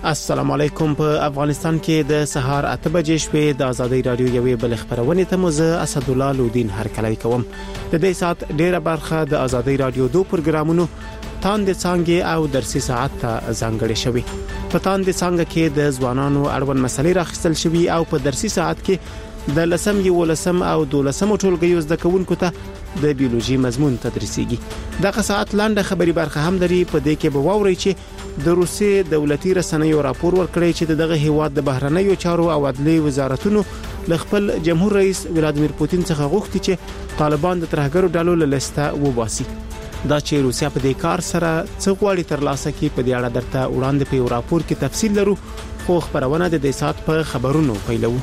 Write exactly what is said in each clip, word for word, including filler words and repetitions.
السلام علیکم. په افغانستان کې د سهار اته بجې شپې د ازادي رادیو یوې بل خبرونه ته مزه اسد الله لودین هرکلی کوم. د دې سات ډیره برخه د ازادي رادیو دوه پروګرامونو تاند څنګه او درسي ساعت ته ځانګړي شوی. په تاند څنګه کې د ځوانانو اړوند مسلې راخستل شوی او په درسي ساعت کې د لسم یو لسم او دولسم ټولګیو زده کوونکو ته د بیولوژي مضمون تدریسيږي. دغه ساعت لاندې خبري برخه هم لري. په دې کې به واوري چې د روسي دولتي رسنیو راپور ورکړی چې دغه هیواد د بهرنیو چارو او عدلي وزارتونو له خپل جمهور رئیس ولادیمیر پوتین څخه غوښتي چې طالبان د ترهګرو ډلو له لسته وباسي. دا چې روسیا په دې کار سره څه غواړي ترلاسه کړي په دې اړه درته وړاندې په راپور کې تفصیل لرو، خو خبرونه د دې سات په خبرونو پیلو.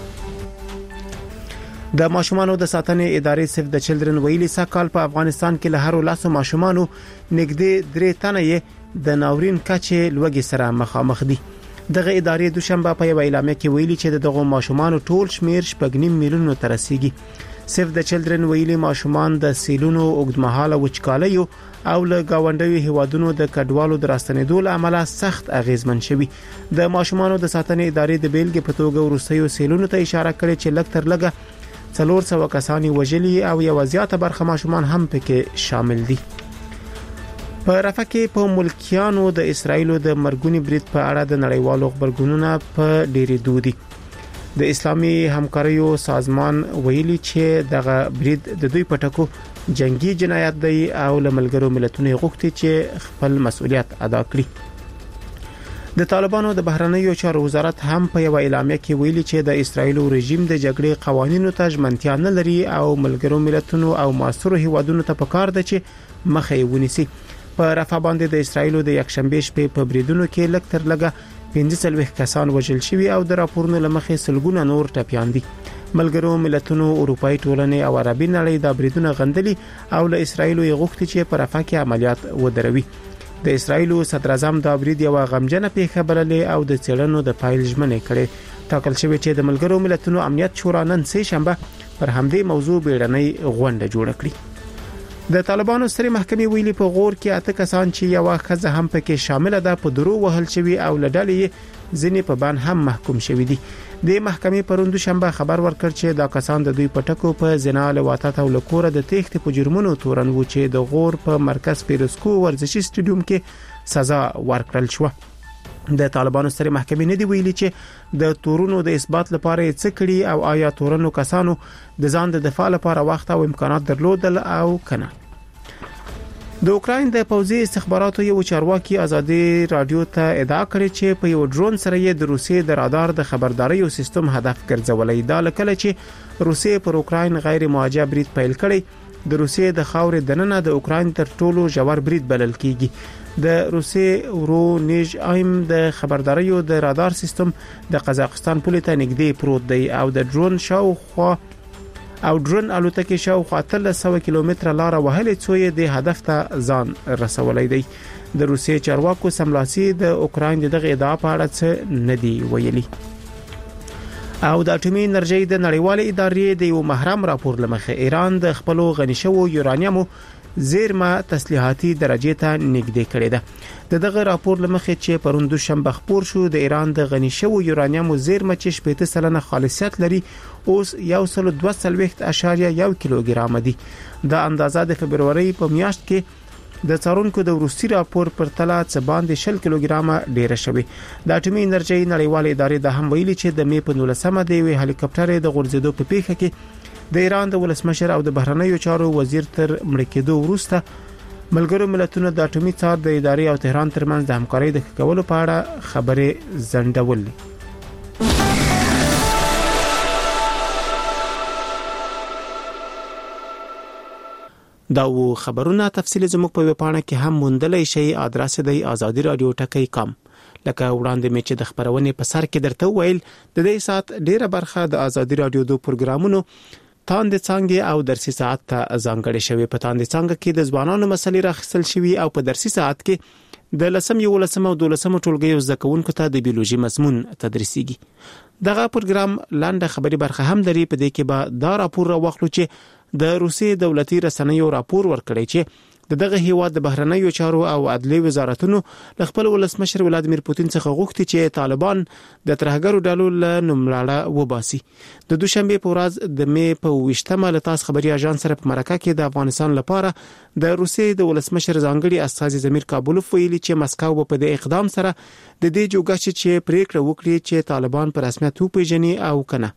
د ماشومانو د ساتنې ادارې سیف د چلډرن ویلي ساکال په افغانستان کې له هر لاسو ماشومانو نږدې درې تنه د ناورین کچې لوګي سره مخامخ دي. دغه ادارې دوشنبه په یو اعلامیه کې ویلي چې دغه ماشومانو ټول شمیر شپږ نیم میلیون ته رسیدي. سیف د چلډرن ویلي ماشومان د سیلونو اوږدمهاله وچکالیو او له گاونډیو هیوادونو د کډوالو د راستنېدو له امله سخت اغیزمن شوي. د ماشومانو د ساتنې ادارې د بیلګې په توګه ورسېو سیلونو ته اشاره کړې چې لږ تر لږه څلور سوه کسانی وژلي او یو زیاته برخه ماشومان هم پکې شامل دي. په رفح کې په ملکیانو د اسرایلو د مرګونی برید په اړه د نړیوالو خبرګونونو په ډېری دودي. د اسلامي همکاریو سازمان ویلي چې دغه برید د دوی پټکو جنگي جنایت دی او له ملګرو ملتونو غوښتي چې خپل مسؤلیت ادا کړي. د طالبانو د بهرنیو چارو وزارت هم په یو اعلامیه کې ویلي چې د اسرایلو رژیم د جګړې قوانینو ته ژمنتیا نه لري او ملګرو ملتونو او معاصرو هیوادونو ته پکار ده چې مخه ونیسي. په رفح باندې د اسرایلو د یکشنبه شپې په بریدونو کې لږ تر لږه پنځه څلوېښت کسان وژل شوي او د راپورونو لمخې سلګونه نور ټپيان دي. ملګرو ملتونو، اروپאי ټولنې او عربي نړۍ د بریدونو غندلي او له اسرایلو یې غوښتي چې په رفح کې عملیات ودروي. د اسرایلو صدر اعظم دا برید یو غمجنه پیښه بللې او د څېړنو د فایل ژمنې کړې. ټاکل شوی چې د ملګرو ملتونو امنیت شورا نن سه شنبه پر همدې موضوع بیړنۍ غونډه جوړه کړې. د طالبانو سترې محکمې ویلي په غور کې اته کسان چې یو ښځه هم پکې شامل ده په درو وهل شوی او لډلې ځینې په بان هم محکوم شوی دي. د محکمې پروندو شنبه خبر ورکړ چې دا کسان د دوی پټکو په زنا لواطت او لکوره د تېښتې په جرمونو تورن و چې د غور په مرکز پیروسکو ورزشي سټیډیوم کې سزا ورکړل شو. د طالبانو سترې محکمې نه دی ویلي چې د تورونو د اثبات لپاره څه کړي او آیا تورنو کسانو د ځان د دفاع لپاره وخت او امکانات درلودل او کنه. د اوکراین د پوځي استخباراتو یو چارواکي ازادي رادیو ته ادعا کړې چې په یو ډرون سره یې د روسیې د رادار د خبرداري سیستم هدف ګرځولې. دا لکه چې روسیې پر اوکراین غیر موجه برید پیل کړی. د روسیې د خاورې دننه د اوکراین تر ټولو ژور برید بلل کیږي. د روسیې ورونیژ ایم د خبرداري د رادار سیستم د قزاقستان پولې ته نږدې پروت دی او د ډرون شاوخوا او ډرون الوتکې شاوخوا اتلس سوه کیلومتره لار وهلې څو یې د هدف ته ځان رسولای دی. د روسیې چارواکو سملاسي د اوکراین دغه ادعا په اړه څه نه دی ویلي. او د اټومي انرژي د نړیوالې ادارې د یو محرم راپور لمخې ایران د خپل غني شوو یورانیمو زیرمه تسلیحاتي درجه ته نږدې کړې ده. دغه راپور لمخې چې پروندو شنبه خبر شو د ایران د غني شوو یورانیمو زیرمه چې شپږ سلنه خالصیت لري اوس یو سل دوه څلوېښت اعشاریه یو کیلوګرام دي. دا اندازه د فبرवरी په میاشت کې د څارونکو د وروستي راپور پر تله څه باندې شل کیلوګرام ډیره شوی. د اټومي انرژي نړیوالې ادارې د هم ویلي چې د می په نولسمه د یو هلیکاپټر د غورځېدو په پیښه کې د ایران د ولسمشر او د بهرنیو چارو وزیر تر مړ کېدو وروسته ملګرو ملتونو د اټومي څار د ادارې او تهران ترمنځ د همکارۍ د کولو په اړه خبرې زندولې. دا و خبرونه تفصیل زموږ په ویبپاڼه کې هم موندلای شئ. ادرس دی آزادی رادیو ټکی کام. لکه وړاندې مې چې د خبرونې په سر کې درته ویل د دې سات ډیره برخه د آزادی رادیو دو پروګرامونو تاند څنګه او درسي ساعت ته ځانګړي شوی. په تاند څنګه کې د ځوانانو مسلې راخصل شوی او په درسي ساعت کې د لسم یو لسم او دولسم ټولګیو زده کوونکو ته د بیولوژي مضمون تدریسيږي. دغه پروګرام لاندې خبري برخه هم لري. په دې کې به دا راپور راوخلو چې د روسي دولتي رسنیو راپور ورکړی چې دغه هیواد د بهرنیو چارو او عدلي وزارتونو له خپل ولسمشر ولادیمیر پوتین څخه غوښتي چې طالبان د ترهګرو ډلو له نوملړه وباسي. د دوشنبه په ورځ د می په ویشتمه له تاس خبري اژانس سره په مرکه کې د افغانستان لپاره د روسیې د ولسمشر ځانګړي استازي زمیر کابولوف ویلي چې مسکو په دې اقدام سره د دې جوګه چې پریکړه وکړي چې طالبان په رسمیت وپیژني او کنه.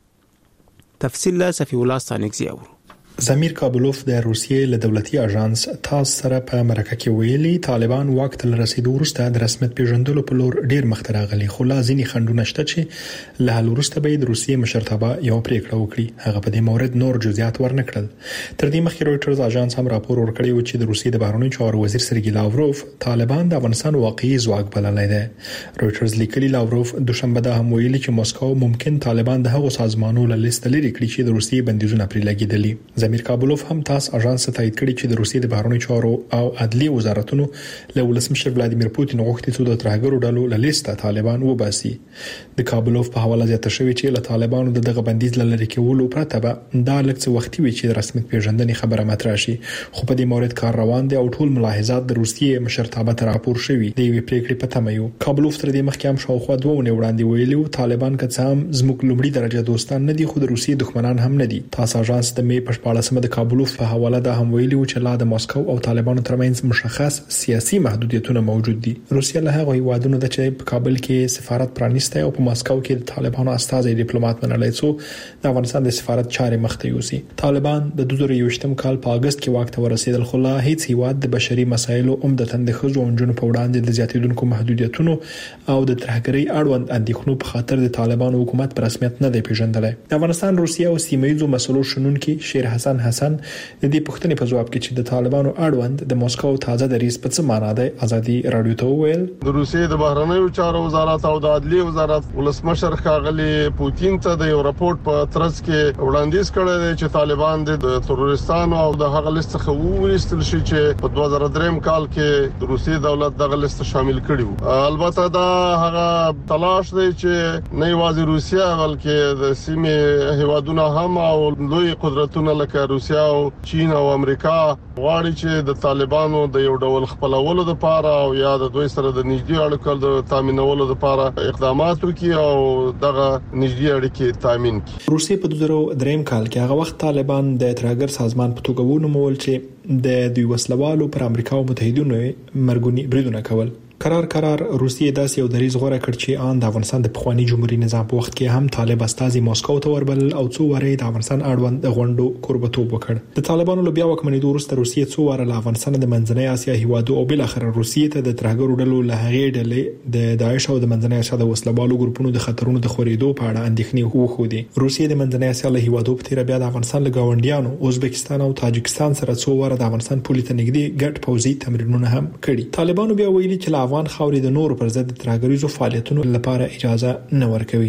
تفصیل له صفی الله ستانکزی اورو. زمیر کابولوف د روسیې له دولتي اژانس تاس سره په مرکه کې ویلي طالبان وخت له رسیدو وروسته د رسمیت پیژندلو په لور ډیر مخ ته راغلي، خو لا ځینې خنډونه شته چې له حل وروسته به د روسیې مشرتابه یو پریکړه وکړي. هغه په دې مورد نور جزئیات ورنکړل. تر دې مخکې رويټرز اژانس هم راپور ورکړی و چې د روسیې د بهرنیو چارو وزیر سرګی لاوروف طالبان د افغانستان واقعي ځواک بللی دی. رويټرز لیکلي لاوروف دوشنبه دا هم ویلي چې مسکو ممکن طالبان د هغو سازمانونو له لیست لري کړي چې د روسیې بندیزونه پرې لګیدلي. زمیر کابولوف هم تاس اژانس تایید کړی چې د روسیې د بهرنیو چارو او عدلي وزارتونو له ولسمشر ولادیمیر پوتین غوښتي چې د ترهګرو ډلو له لیسته طالبان وباسي. د کابولوف په حواله زیاته شوی چې له طالبانو د دغه بندیز لری کېولو پرته به دا لږ څه وختي وي چې د رسمیت پیژندنې خبره مطرح شي، خو په دې مورد کار روان دی او ټول ملاحظات د روسیې مشرتابه ته راپور شوی دی. وی پریکړې په تمه یو. کابولوف تر دې مخکې هم شاوخوا دوه ونې وړاندې ویلي طالبان که څه هم زموږ لومړي درجه دوستان نه دي، خو د روسیې دښمنان هم نه دي. تاسو اژانس د می په شپاړسمه د کابولوف په حواله دا هم ویلي چې لا د ماسکو او طالبانو ترمنځ مشخص سیاسي محدودیتونه موجود دي. روسیه له هغه هیوادونو د چې په کابل کې سفارت پرانیسته او په ماسکو کې د طالبانو استازي ډیپلوماټ منلای څو د افغانستان د سفارت چارې مخته یوسي. طالبان د دوه زره یوویشتم کال په اگست کې واک ته ورسېدل، خو لا هیڅ هیواد د بشري مسایلو عمدتاً د ښځو او نجونو په وړاندې د زیاتېدونکو محدودیتونو او د ترهګرۍ اړوند اندېښنو په خاطر د طالبانو حکومت په رسمیت نه دی پیژندلی. د افغانستان روسیه او سیمه‌ییزو مسلو شنونکي شیر حسن حسن د دې پوښتنې په جواب کې چې د طالبانو اړوند د مسکو تازه دریځ په څه معنا دی ازادي رادیو ته وویل. د روسیې د بهرنیو چارو وزارت او د عدلي وزارت ولسمشر ښاغلي پوتین ته د یو راپورټ په ترڅ کې وړاندیز کړی دی چې طالبان د تروریستانو او د هغه لیست څخه وویستل شي چې په دوه زره درې کال کې د روسیې دولت دغه لیست شامل کړی و. البته دا هغه تلاش دی چې نه یوازې روسیه بلکې د سیمې هیوادونه هم او لوی قدرتونه لکه روسیه او چین او امریکا غواړي چې د طالبانو د یو ډول خپلولو لپاره او یا د دوی سره د نږدې اړیکو د تامینولو لپاره اقدامات وکړي او دغه نږدې اړیکې تامین کړي. روسیې په دوه زره درې کال کې هغه وخت طالبان د ترهګر سازمان په توګه ونومول چې د دوی وسلوالو پر امریکا او متحدینو مرګونی بریدونه کول. قرار قرار روسیې داسې یو دریځ غوړه کړ چې ان د افغانستان د پخوانی جمهوریت نظام په وخت کې هم طالب استازي ماسکو ته وربل او څو واره د افغانستان اړوند غونډو قربتوب وکړ. د طالبانو له بیا وکمنېدو وروسته روسیې څو واره له افغانستان د منځنۍ اسیا هیوادو او بل اخر روسیې ته د ترهګرو ډلو له هغې ډلې د داعش او د منځنۍ اسیا د وسلوالو ګروپونو د خطرونو د خورېدو په اړه اندېښنې وښودې. روسیې د منځنۍ اسیا له هیوادو په تیر بیا د افغانستان له گاونډیانو ازبکستان او تاجکستان سره څو واره د افغانستان پولې ته نږدې ګډ پوځي تمرینونه هم کړي. طالبانو بیا ویلي چې له افغان خاورې د پر ضد ترهګریزو فعالیتونو لپاره اجازه نه ورکوي.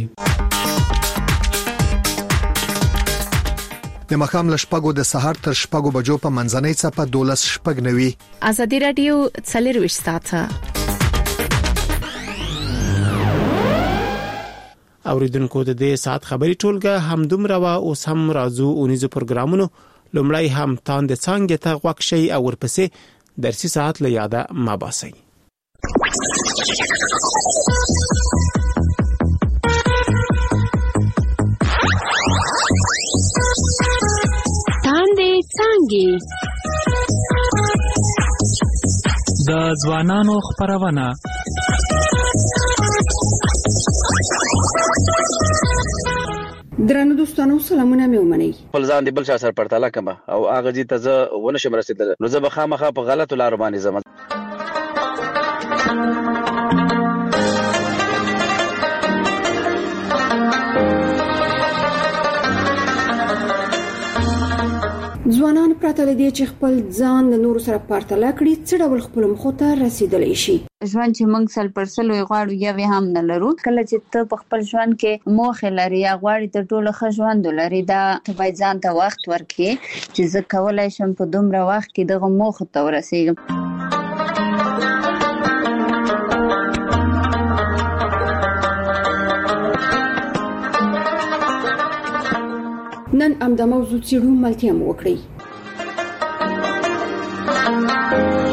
د مخام لشپګو د سحر تر شپګو بجو په منځنۍ چپه دولس شپګ نوي. ازادي رادیو څلور وشتاته اوریدونکو د دې ساعت خبري ټولګه هم دومره وا اوس هم راځو اونیزو پروګرامونو. لومړی هم تان د څنګه ته غوښ شي او ورپسې درسي ساعت له یاده ما باسي. تاندې څنګه د ځوانانو خبرونه درنو دوستانو سلامونه مې ومنئ. خپل ځان دی بل چا سره پرتاله کما او هغه دې ته زه ونشم رسیدل نو زه به خامخا په غلطو لارو باندې زم. ځوانان پرته لدی چې خپل ځان د نورو سره پرتله کړي څه ډول خپل مخ ته رسیدلی شي. ژوند چې موږ سل پر سل غواړو یا به هم نه لرو. کله چې ته په خپل ژوند کې موخه لري یا غواړې ته ټول ښه ژوند ولري دا ته باید ځان ته وخت ورکړې چې زه کولای شم په دومره وخت کې دغه موخه ته ورسېږم. نن ام د موضوع څېړو ملتیا مو وکړئ.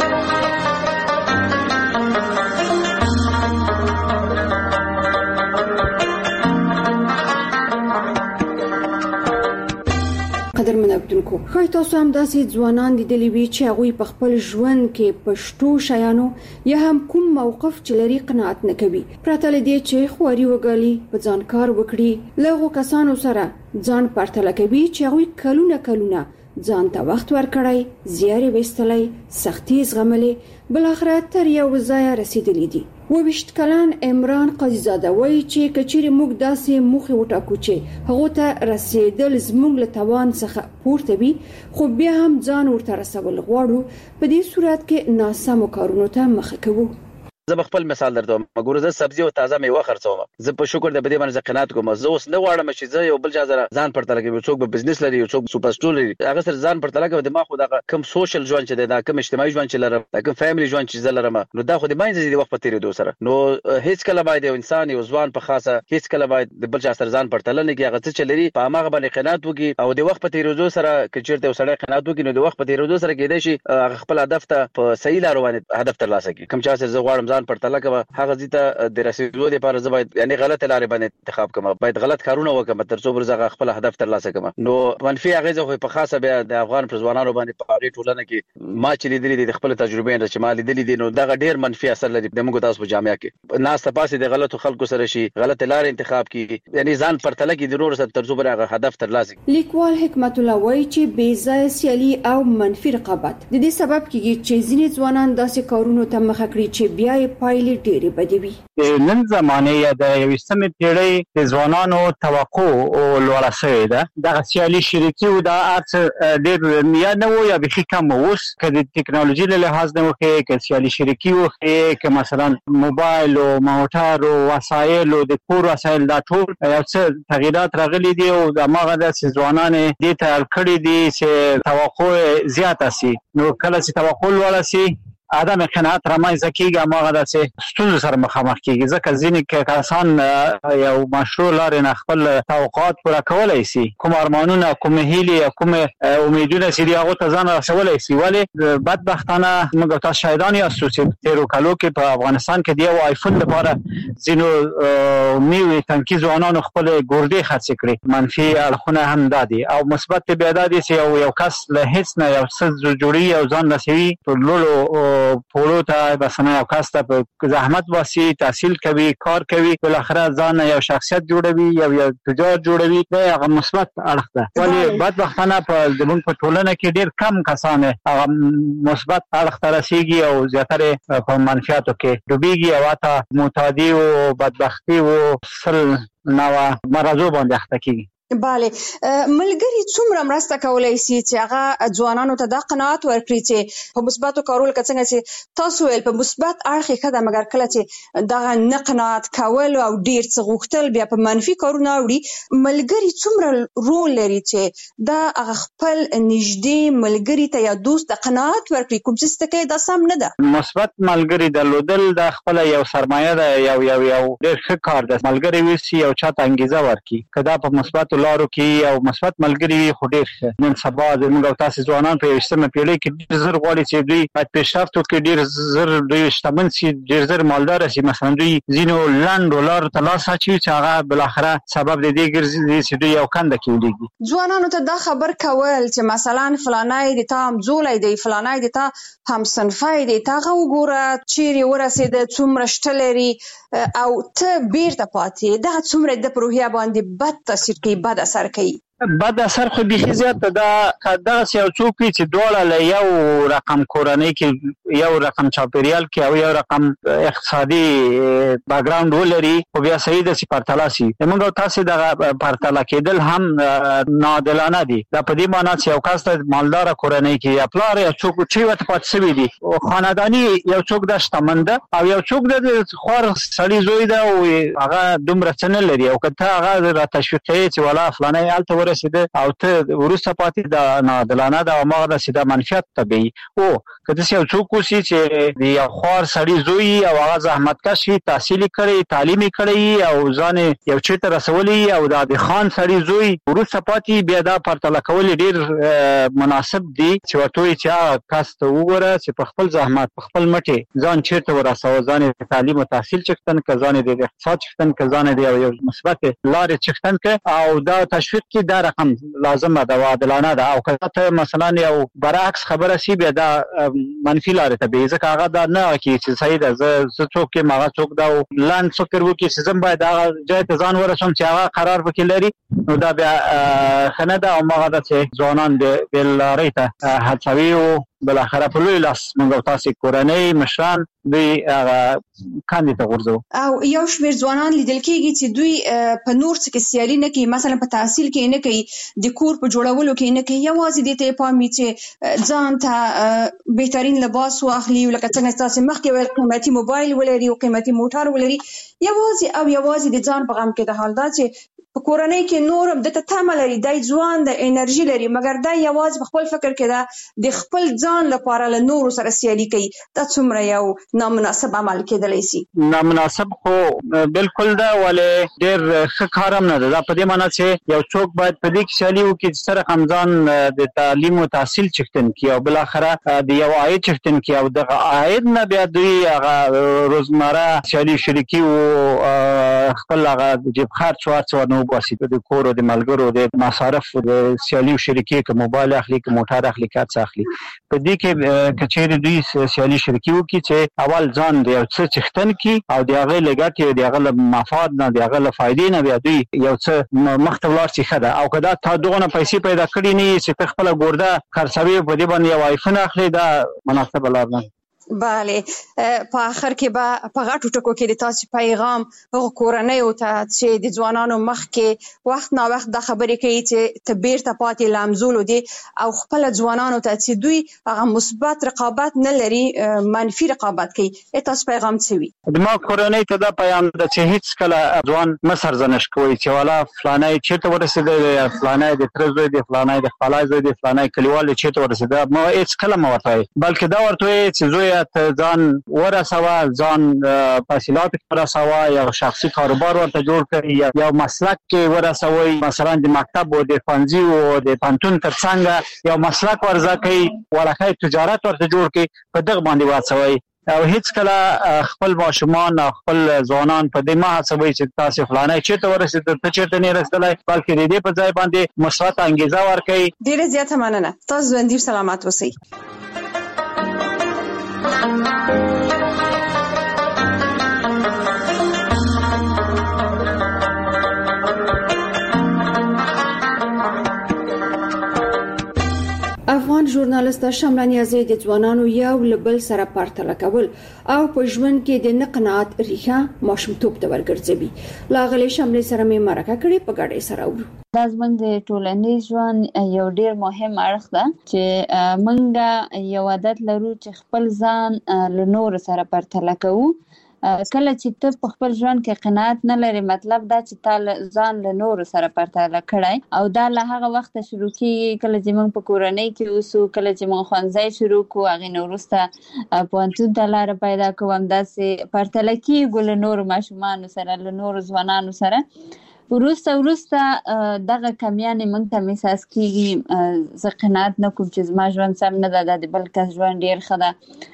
اوریدونکو خو تاسو هم داسې ځوانان دي د لوي چې هغه په خپل ژوند کې پښتو شایانو یا هم کوم موقف چې لري قناعت نه کوي پرته لدی چې خوري وګالي په ځان کار وکړي لغه کسانو سره ځان پرتله کوي چې هغه کلونه کلونه ځان ته وخت ورکړای زیارې وستلای سختي زغملې بل اخر تر یو ځای رسیدلی دي وبشت کلان عمران قاضي زاده وایي چې کچېره موږ داسې مخه وټاکو چې هغه ته رسیدل زموږ له توان څخه پورته وي خو بیا هم ځان ورته رسول غواړو په دې صورت کې ناسم کارونو ته مخه کوو زه خپل مثال درته مګور زه سبزی او تازه میوه خرڅوم زه په شکر د بده باندې قناعت کوم زه اوس نه غواړم چې زه یو بل ځای ځان پرتل کوم څوک به بزنس لري یو څوک سوپر سټور لري هغه سره ځان پرتل کوي د ما خو دا کم سوشل ژوند چې دا کم اجتماعي ژوند چې لرم دا کم فیملی ژوند چې زه لرم نو دا خو د باندې د وخت په تیریدو سره نو هیڅ کله باید یو انسان یو ځوان په خاصه هیڅ کله باید د بل ځای سره ځان پرتل نه کوي هغه څه لري په هغه باندې قناعت وکي او د وخت په تیریدو سره کچیرته وسړی قناعت وکي نو د وخت په تیریدو سره کېدای شي خپل هدف ته په صحیح لار باندې هدف ترلاسه کړي کوم چې زه غواړم ځان پرتل کوم هغه ځته د رسیدو لپاره زه باید یعنی غلط لارې باندې انتخاب کوم باید غلط کارونه وکم تر څو برزغه خپل هدف ترلاسه کوم نو منفي هغه خو په خاصه بیا د افغان پرځوانانو باندې په اړه ټولنه کې ما چې لیدلې د خپل تجربې نه چې ما لیدلې دي نو دا ډېر منفي اثر لري د موږ تاسو په جامعه کې ناس ته پاسې د غلطو خلکو سره شي غلط لارې انتخاب کړي یعنی ځان پرتله کې د نور سره تر څو برغه هدف ترلاسه لیکوال حکمت الله وایي چې بې ځای سیالي او منفي رقابت د دې سبب کیږي چې ځینې ځوانان داسې کارونو ته مخه کړي چې بیا یې پایلې ډېرې بدې وي نن زمانه یا د یوستمې پیړۍ د ځوانانو توقع او لوړه شوې ده د سیالي شریکي او د ارڅ ډېر یا نه وو یا به کم اوس کله د ټکنالوژي له لحاظ نه وخت کې سیالي شریکي وخت کې مثلا موبایل او موټر او وسایل او د کور وسایل دا ټول یو څه تغیرات راغلي دي او د ماغه د ځوانانو د ته کړی دي چې توقع زیاته سي نو کله چې توقع لوړه سي ادم قناعت رامنځته کیږي ماغه داسې ستونزو سره مخامخ کیږي ځکه ځینې کسان یو مشروع لارې نه خپل توقعات پوره کولای شي کوم ارمانونه کوم هیلې کوم امیدونه چې هغه ته ځان رسولای شي ولی بدبختانه موږ تاسو شاهدان یاستو چې تیرو کالو کې په افغانستان کې دی او آیفون لپاره ځینو نیو تنکي ځوانانو خپل ګوردې خرڅ کړي منفي اړخونه هم دادي او مثبت بیا دادي چې یو یو کس له هیڅ نه یو څه جوړي او ځان رسوي ټولو پورو ته بسنه یو کس ته زحمت واسي تحصیل کوي کار کوي بل اخره ځان یو شخصیت جوړوي یو یو تجارت جوړوي دا هغه مثبت اړخ ده ولی بدبختانه په زموږ په ټولنه کې ډیر کم کسان هغه مثبت اړخ ته رسیږي او زیاتره په منفیاتو کې ډوبېږي او اته معتادي او بدبختی او سل نو مرزو باندې اخته کیږي bale ملګری څومره مرسته کولای شي چې هغه ځوانانو ته د قناعت ورکړي چې په مثبتو کارول کڅنګ چې تاسو ول په مثبت اړخ خده مګر کله چې دغه نه قناعت کول او ډیر څه غوښتل بیا په منفي کارونه وړي ملګری څومره رول لري چې دا هغه خپل نږدې ملګری ته یا دوست د قناعت ورکړي کوم څه ته کې دا سم نه ده مثبت ملګری درلودل د خپل یو سرمایه ده یو یو یو ډیر ښه کار ده ملګری وسی او چاته انګیزه ورکړي کدا په مثبت لارو کې او مثبت ملګری خو ډېر نن سبا د موږ تاسو ځوانان په یوستمه پیړۍ کې ډېر زر غواړي چې دوی په پیشرفت کې ډېر زر دوی شتمن سي ډېر زر مالدار سي مثلا دوی زینو لاند ډالر تلاسه چی چې هغه بل اخره سبب د دې ګرځي چې دوی یو کنده کې ولګي ځوانانو ته دا خبر کول چې مثلا فلانای د تام زولای دی فلانای د تا هم صنفای دی تا وګوره چیرې ورسېد څومره شتلري او ته بیرته پاتې دا څومره د پروهیا باندې بد تاثیر کوي بد اثر کوي بد اثر خو به زیات دا دا یو څوک چې دوړه له یو رقم کورنۍ کې یو رقم چاپریال کې او یو رقم اقتصادي بیک ګراوند ولري او بیا صحیح د سپارتلا سي موږ تاسو د پارتلا کېدل هم نادلانه دي دا په دې معنی چې یو کس د مالدار کورنۍ کې یا پلار یا څوک چې وته پات سوي دي او خاندانی یو څوک د شتمنده او یو څوک د خور سړي زوی ده او هغه دومره څنګه لري او کته هغه را تشویقي چې ولا فلانه الته ورسېده او ته ورسته پاتې د نادلانه د امغه د سیده منفیت طبيعي او کله چې یو څوک وسی چې د یو خور سړي زوی او هغه زحمت کشي تحصیل کړي تعلیمي کړي او ځان یو چیرته رسولي او د خان سړي زوی ورسته پاتې بیا دا پرتل کول ډیر مناسب دي چې وټوي چې کاست وګوره چې په خپل زحمت په خپل مټي ځان چیرته ورساو ځان تعلیم او تحصیل چختن ک ځان د اقتصاد چختن ک ځان د یو مثبت لارې چختن ک او دا تشویق کې دا رقم لازمه ده او عادلانه ده، او کله مثلا یو برعکس خبره سی بیا دا منفي لارې ته به ځکه هغه دا نه کی چې صحیح ده زه څوک کې ماغه څوک دا لاند فکر وکي چې زم باید هغه ځای ته ځان ورسوم چې هغه قرار وکړي لري، نو دا بیا خنه ده او ماغه د ځوانان د بل لارې ته هڅوي او بل اخره په لوی لاس موږ تاسو کورنۍ مشران دوی کاندي ته ورځو. او یو شمېر ځوانان لیدل کېږي چې دوی په نور څه کې سیالي نه کوي، مثلا په تحصیل کې نه کوي، د کور په جوړولو کې نه کوي، یوازې د ته پامي چې ځان ته بهترین لباس واخلي، لکه څنګه تاسو مخکې ویل قیمتي موبایل ولري او قیمتي موټر ولري، یوازې او یوازې د ځان په غم کې د حال دا چې په کورنۍ کې نورم د تمه لري، دای ځوان د انرژي لري، مګر دا یوازې په خپل فکر کې دا د خپل ځان لپاره له نورو سره سیالي کوي. دا څومره یو نامناسب عمل کېدلی شي. نامناسب خو بالکل دا ولې ډېر ښه کار هم نه ده. دا په دې معنی چې یو څوک باید په دې کې سیالي وکړي چې سره همځان د تعلیم او تحصیل چښتن کړي او بل اخره د یو عاید چښتن کړي او دغه عاید نه بیا دوی هغه روزمره سیالي شریکي او خپل هغه جیب خرچ ورڅ نو باسي د کور او د ملګرو د مصارف د سیالي شریکي کې موبایل اخلي کې موټر اخلي کې څه اخلي. په دې کې کچېری دوی سیالي شریکي وکړي چې اول ځان د یو څه چښتن کړي او د هغه لګټې او د هغه مفاد نه د هغه فائدې نه بیا دوی یو څه مخته ولاړ شي خده. او کدا تا دغه پیسې پیدا کړې نه چې په خپل ګورده خرڅوي په دې باندې یو آیفون اخلي، دا مناسب لار نه. بله، په آخر کې به په غټو ټکو کې د تاسو پیغام هغه کورنۍ او ته چې د ځوانانو مخ کې وخت نا وخت د خبرې کوي چې ته بیرته پاتې لامزول دي او خپل ځوانانو ته چې دوی هغه مثبت رقابت نه لري، منفي رقابت کوي، تاسو پیغام څه وي؟ د ما کورنۍ ته دا پیغام ده چې هیڅ کله ځوان مسر زنش کوي چې والا فلانای چیرته ورسېده، فلانای د ترزوی دی، فلانای د خپلای زوی دی، فلانای کلیوال چیرته ورسېده، ما هیڅ کله ما ورته بلکې دا ورته چې زوی ځان ورسوه، ځان تحصیلات ورسوه، یو شخصي کاروبار ورته جوړ کړي، یو مسلک کې ورسوي، مثلا د مکتب او د ښوونځي او د پوهنتون ترڅنګ یو مسلک ورزده کړي، ولکه تجارت ورته جوړ کړي، په دغه باندې واچوي. او هیڅ کله خپل ماشومان او خپل ځوانان په دې ما هڅوي چې تاسو فلانه چیرته ورسېد ته چیرته نه رسېدلای، بلکې د دې په ځای باندې مثبت انګیزه ورکړي. ډیره زیاته مننه، تاسو ژوندي سلامت اوسئ. افغان ژورنالیست شمله نیازی د ځوانانو یو لبل سره پرتله کول او په ژوند کې د نقنات ریښه ماشومتوب ته ورګرځوي. لاغلی شمله سره مې مرکه کړې، په ګډه سره ورو. دا زموږ د ټولنیز ژوند یو ډیر مهم اړخ ده چې موږ یو عادت لرو چې خپل ځان له نور سره پرتله کوو. کله چې ته په خپل ژوند کې قناعت نه لري، مطلب دا چې تا ځان له نور سره پرتله کړی، او دا له هغه وخت شروع کیږي کله چې موږ په کورنۍ کې اوسو، کله چې موږ ښوونځی شروع کوو، هغې نه وروسته پوهنتون ته لاره پیدا کوو، همداسې پرتله کیږو له نورو ماشومانو سره، له نورو ځوانانو سره. وروسته وروسته دغه کمیانې موږ ته احساس کیږي، زه قناعت نه کوم چې زما ژوند سم نه ده، د بل کس ژوند ډیر ښه ده.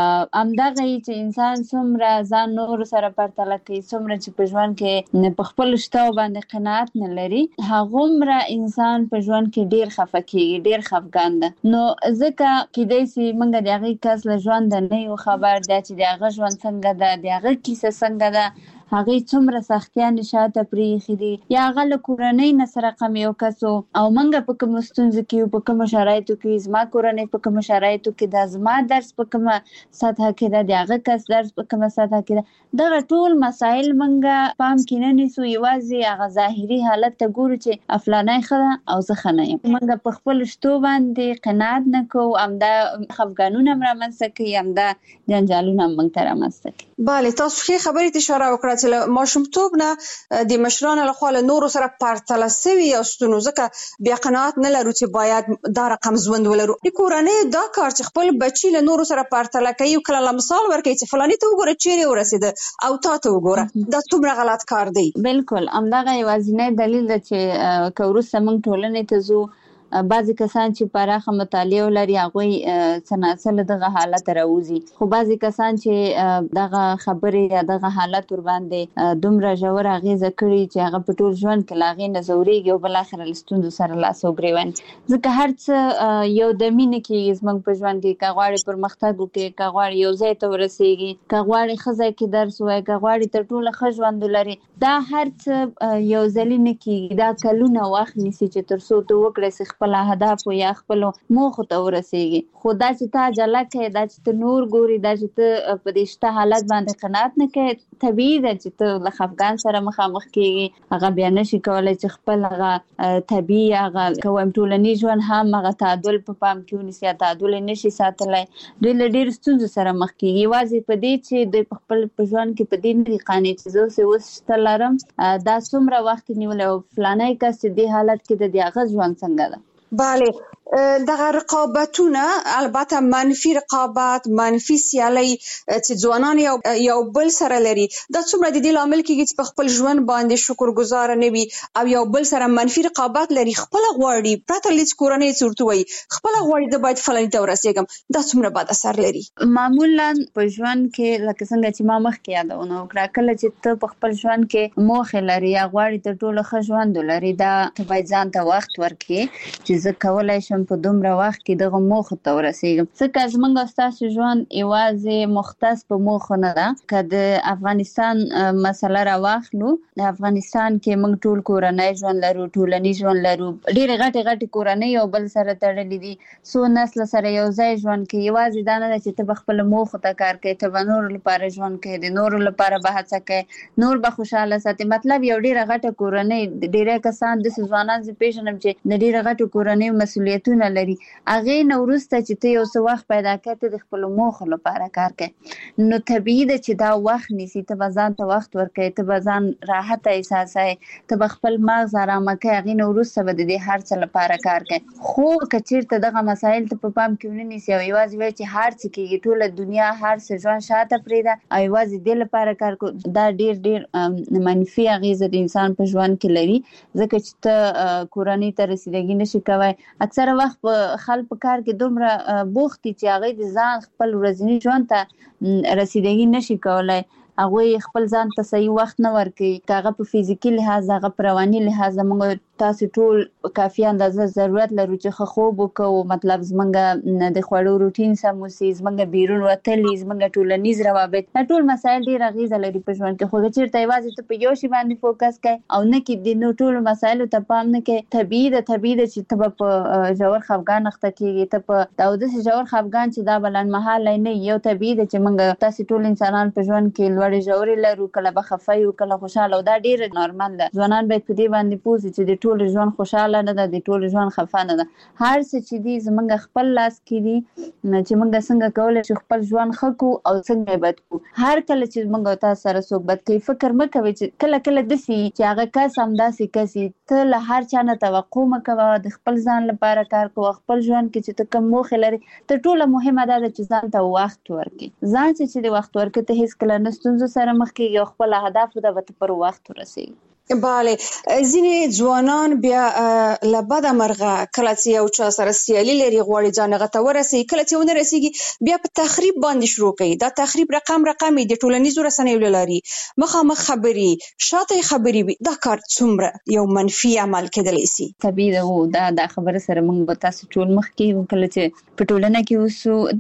همدغه چې انسان څومره ځان نورو سره پرتله کوي، څومره چې په ژوند کې په خپل شته باندې قناعت نه لري، هغومره انسان په ژوند کې ډیر خفه کیږي، ډیر خفګان ده. نو ځکه کیدای شي موږ د هغې کس له ژونده نه یو خبر ده چې د هغه ژوند څنګه ده، د هغه کیسه څنګه ده، هغې څومره سختیانې شاته پرېښي دي، یا هغه له کورنۍ نه سره کم یو کس و او موږ په کومو ستونزو کې یو، په کومو شرایطو کې، زما کورنۍ په کومو شرایطو کې ده، زما درس په کومه سطحه کې ده، د هغه کس درس په کومه سطحه کې ده. دغه ټول مسایل موږ پام کې نه نیسو، یوازې هغه ظاهري حالت ته ګورو چې فلانی ښه ده او زه ښه نه یم. موږ په خپلو شتو باندې قناعت نه کوو، همدا خفګانونه هم رامنځته کوي، همدا جنجالونه هم موږ ته رامنځته کوي. بله، تاسو ښې خبرې ته اشاره وکړه چې له ماشومتوب نه د مشرانو لخوا له نورو سره پرتله سوي یاستو، ځکه بیا قناعت نه لرو چې باید دا رقم ژوند ولرو. د کورنۍ دا کار چې خپل بچي له نورو سره پرتله کوي، کله له مثال ورکوي چې فلاني ته وګوره چیرې ورسېده او تا ته وګوره، دا څومره غلط کار دی. بالکل همدغه یوازینی دلیل ده چې که وروسته موږ ټولنې ته ځو بعضی کسان چې پراخه مطالعه لري هغه سناسل دغه حالت راوځي، خو بعضی کسان چې دغه خبرې یا دغه حالت ور باندې دومره ژور اغیزه کړي چې هغه په ټول ژوند کې لاغې نه زوريږي او بل اخر لستوند سره لاس وګریوان. ځکه هر څه یو د مینې کې زمنګ په ژوند کې کاغواړي پرمختګ وکړي، کاغواړي یو ځای ته ورسیږي، کاغواړي خزه کې درس وای، کاغواړي تر ټوله ښه ژوند لري، دا هر څه یو ځلینه کې دا کلونه وخت نیسي چې تر څو ته وکړې خپل اهداف او یا خپل موخه ته ورسیږي. خو دا چې تا جلا کې دا چې نور ګوري، دا چې ته په دې شته حالت باندې قناعت نه کوي، طبيعي ده چې ته له خفګان سره مخامخ کېږي. هغه بیا نشي کولای چې خپل هغه طبيعي هغه کوم ټولنیز ژوند هم هغه تعادل په پام کې ونیسي، یا تعادل نشي ساتلای. دوی له ډېر ستونزو سره مخ کېږي یوازې په دې چې دوی په خپل په ژوند کې په دې نه قانع چې زه اوس اوس شته لرم، دا څومره وخت نیولی او فلانی کس چې دې حالت کې د دې هغه ژوند څنګه ده. بله دغه رقابتونه البته منفي رقابت، منفي سیالي چې ځوانان یو یو بل سره لري، دا څومره د دې لامل کېږي چې په خپل ژوند باندې شکرګزار نه وي او یو بل سره منفي رقابت لري، خپل غواړي پرته لږ کورنۍ څورته وي خپل غواړي د باید فلاني ته ورسېږم، دا څومره بد اثر لري. معمولا په ژوند کې لکه څنګه چې ما مخکې یادونه وکړه، کله چې ته په خپل ژوند کې موخه لري یا غواړي ته ټول ښه ژوند لري، دا ته باید ځان ته وخت ورکړې چې زه کولای شم په دومره وخت کې دغه موخه ته ورسېږم. ځکه زموږ ستاسو ژوند یوازې مختص په موخه نه ده. که د افغانستان مسله راواخلو، د افغانستان کې موږ ټول کورنۍ ژوند لرو، ټولنیز ژوند لرو، ډېرې غټې غټې کورنۍ یو بل سره تړلې دي، څو نسل سره یو ځای ژوند کوي. یوازې دا نه ده چې ته به خپل موخه ته کار کوي، ته به نورو لپاره ژوند کوي، د نورو لپاره به هڅه کوي، نور به خوشاله ساتي. مطلب یو ډېره غټه کورنۍ، ډېری کسان داسې ځوانان زه پېژنم چې د ډېره غټو کورنیو مسؤلیتونه لري، هغې نه وروسته چې ته یو څه وخت پیدا کړې ته د خپلو موخو لپاره کار کوي، نو طبیعي ده چې دا وخت نیسي. ته به ځان ته وخت ورکوي، ته به ځان راحت احساسوي، ته به خپل مغز ارامه کوي، هغې نه وروسته به د دې هر څه لپاره کار کوي. خو که چېرته دغه مسایل ته په پام کې ونه نیسي او یوازې وایي چې هر څه کېږي، ټوله دنیا هر څه ژوند شاته پرېږده او یوازې دې لپاره کار کوو، دا ډېر ډېر منفي اغېزه د انسان په ژوند کې لري. ځکه چې ته کورنۍ ته رسیدګي نشي کوی. اکثره وخت په خلک په کار کې دومره بوخت دي چې هغوی د ځان خپل ورځني ژوند ته رسیدګي نشي کولی، هغوی خپل ځان ته صحیح وخت نه ورکوي، که هغه په فزیکي لحاظ هغه په رواني لحاظ. موږ تاسو ټول کافي اندازه ضرورت لرو چې ښه خوب وکړو، مطلب زموږ د خوړو روټین سم وسي، زموږ بیرون وتلي، زموږ ټولنیز روابط، دا ټول مسایل ډېر اغېزه لري په ژوند کې. خو که چېرته یوازې ته په یو شي باندې فوکس کوې او نه کې د نو ټولو مسایلو ته پام نه کوې، طبیعي ده طبیعي ده چې ته به په ژور خفګان اخته کېږي. ته په او داسې ژور خفګان چې دا به لنډمهالی نه وي. یو طبیعي ده چې موږ تاسې ټول انسانان په ژوند کې لوړې ژورې لرو، کله به خفه یو کله خوشحاله، او دا ډېره نارمل ده. ځوانان باید په دې باندې پوه شي چې د ټول ژوند خوشاله نه ده، د ټول ژوند خفه نه ده. هر څه چې دي زموږ خپل لاس کې دي چې موږ څنګه کولی شو خپل ژوند ښه کړو او څنګه یې بد کړو. هر کله چې موږ تاسو سره څوک بد کوي، فکر مه کوئ چې کله کله داسې چې هغه کس همداسې کس وي. ته له هر چا نه توقع مه کوه، د خپل ځان لپاره کار کوه. خپل ژوند کې چې ته کوم موخې لري، تر ټوله مهمه دا ده چې ځان ته وخت ورکړې. ځان چې د وخت ورکړې، ته هېڅکله نه ستونزو سره مخ کېږي او خپل اهدافو ته به ته پر وخت ورسېږي. بله، ځینې ځوانان بیا له بده مرغه کله چې یو چا سره سیالي لري، غواړي ځان هغه ته ورسوي، کله چې ونه رسېږي بیا په تخریب باندې شروع کوي. دا تخریب رقم رقم د ټولنیزو رسنیو له لارې مخامخ خبرې، شاته خبرې وي. دا کار څومره یو منفي عمل کېدلی شي؟ طبیعي ده و، دا دا خبره سره موږ به تاسو ټول مخکې کله چې په ټولنه کې اوسو،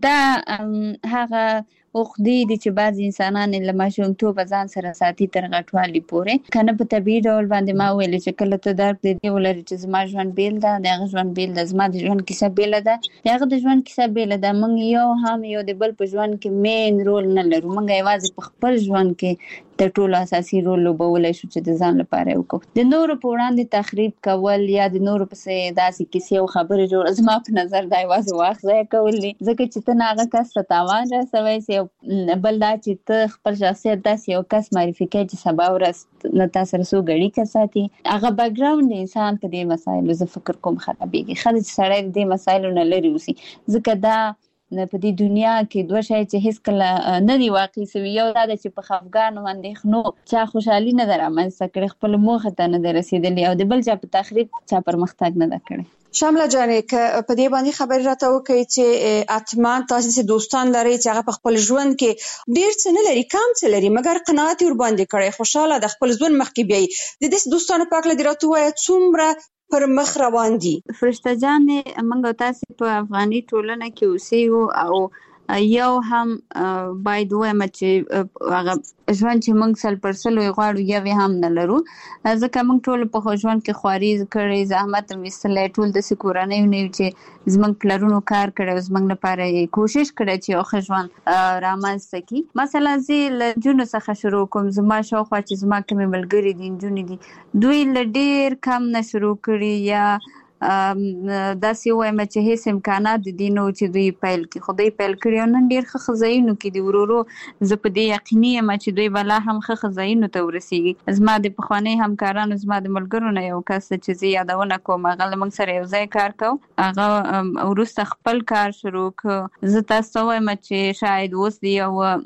دا هغه عقدې دي چې بعضې انسانان له ماشومتوبه ځان سره ساتي تر غټوالي پورې. که نه په طبیعي ډول باندې ما ویلې چې کله ته درک د دې ولري چې زما ژوند بېل ده، د هغه ژوند بېل ده، زما د ژوند کیسه بېله ده، د هغه د ژوند کیسه بېله ده. موږ یو هم یو د بل په ژوند کې مین رول نه لرو. موږ یوازې په خپل ژوند کې تر ټولو اساسي رول لوبولی شو چې د ځان لپاره یې وکړو. د نورو په وړاندې تخریب کول یا د نورو پسې داسې کیسې او خبرې جوړ، زما په نظر دا یوازې وخت ضایع کول دي. ځکه چې ته نه هغه کس ته تاوان رسوی سي، بل دا چې ته خپل شخصیت داسې یو کس معرفي کوي چې سبا ورځ له تا سره څوک اړیکه ساتي. هغه بیکګراونډ د انسان په دې مسایلو زه فکر کوم خرابېږي. ښه ده چې سړی د دې مسایلو نه لرې اوسي. ځکه دا په دې دنیا کې دوه شی چې هیڅکله نه دي واقع سوي. یو دا ده چې په خفګان او اندېښنو چا خوشحالي نه ده رامنځته کړې، خپل موخې ته نه ده رسېدلې، او د بل چا په تخریب چا پرمختګ نه ده کړی. شامله جانې ک په دې باندې خبرې راته وکړي چې اتمان تاسو چې دوستان لري چې هغه په خپل ژوند کې ډیر څه نه لري کم څه لري مګر قناعت ور باندې کړي خوشاله د خپل ژوند مخکې بیاي د دې دوستانو په اړه درته وايي څومره پر مخ روان دي. فرشته جان موږ تاسو په افغاني ټولنه کې اوسېو او یو هم باید وایم چې هغه ژوند چې موږ سل پر سل غواړو یا هم نه لرو ځکه موږ ټول په ژوند کې خواري کړې زحمت وستلې ټول د سکورانه نه چې زموږ پلرونو کار کړو زموږ لپاره کوشش کړې چې او ژوند رامنځته کی مثلا زه له جون څخه شروع کوم زما شوخ چې زما کوم ملګری دي جون دي دوی له ډیر کم نه شروع کړي یا دا سی وایم چې هیڅ امکانات دي نو چې دوی پیل کې خدای پیل کړی نن ډیر ښه خزاینو کې دی ورورو زه په دې یقیني یم چې دوی بلا هم ښه خزاینو ته ورسیږي زما د پخوانی همکارانو زما د ملګرو نه یو کس چې زه یادونه کوم هغه موږ سره یو ځای کار کوو هغه ورسته خپل کار شروع کړ زه تاسو وایم چې شاید اوس دی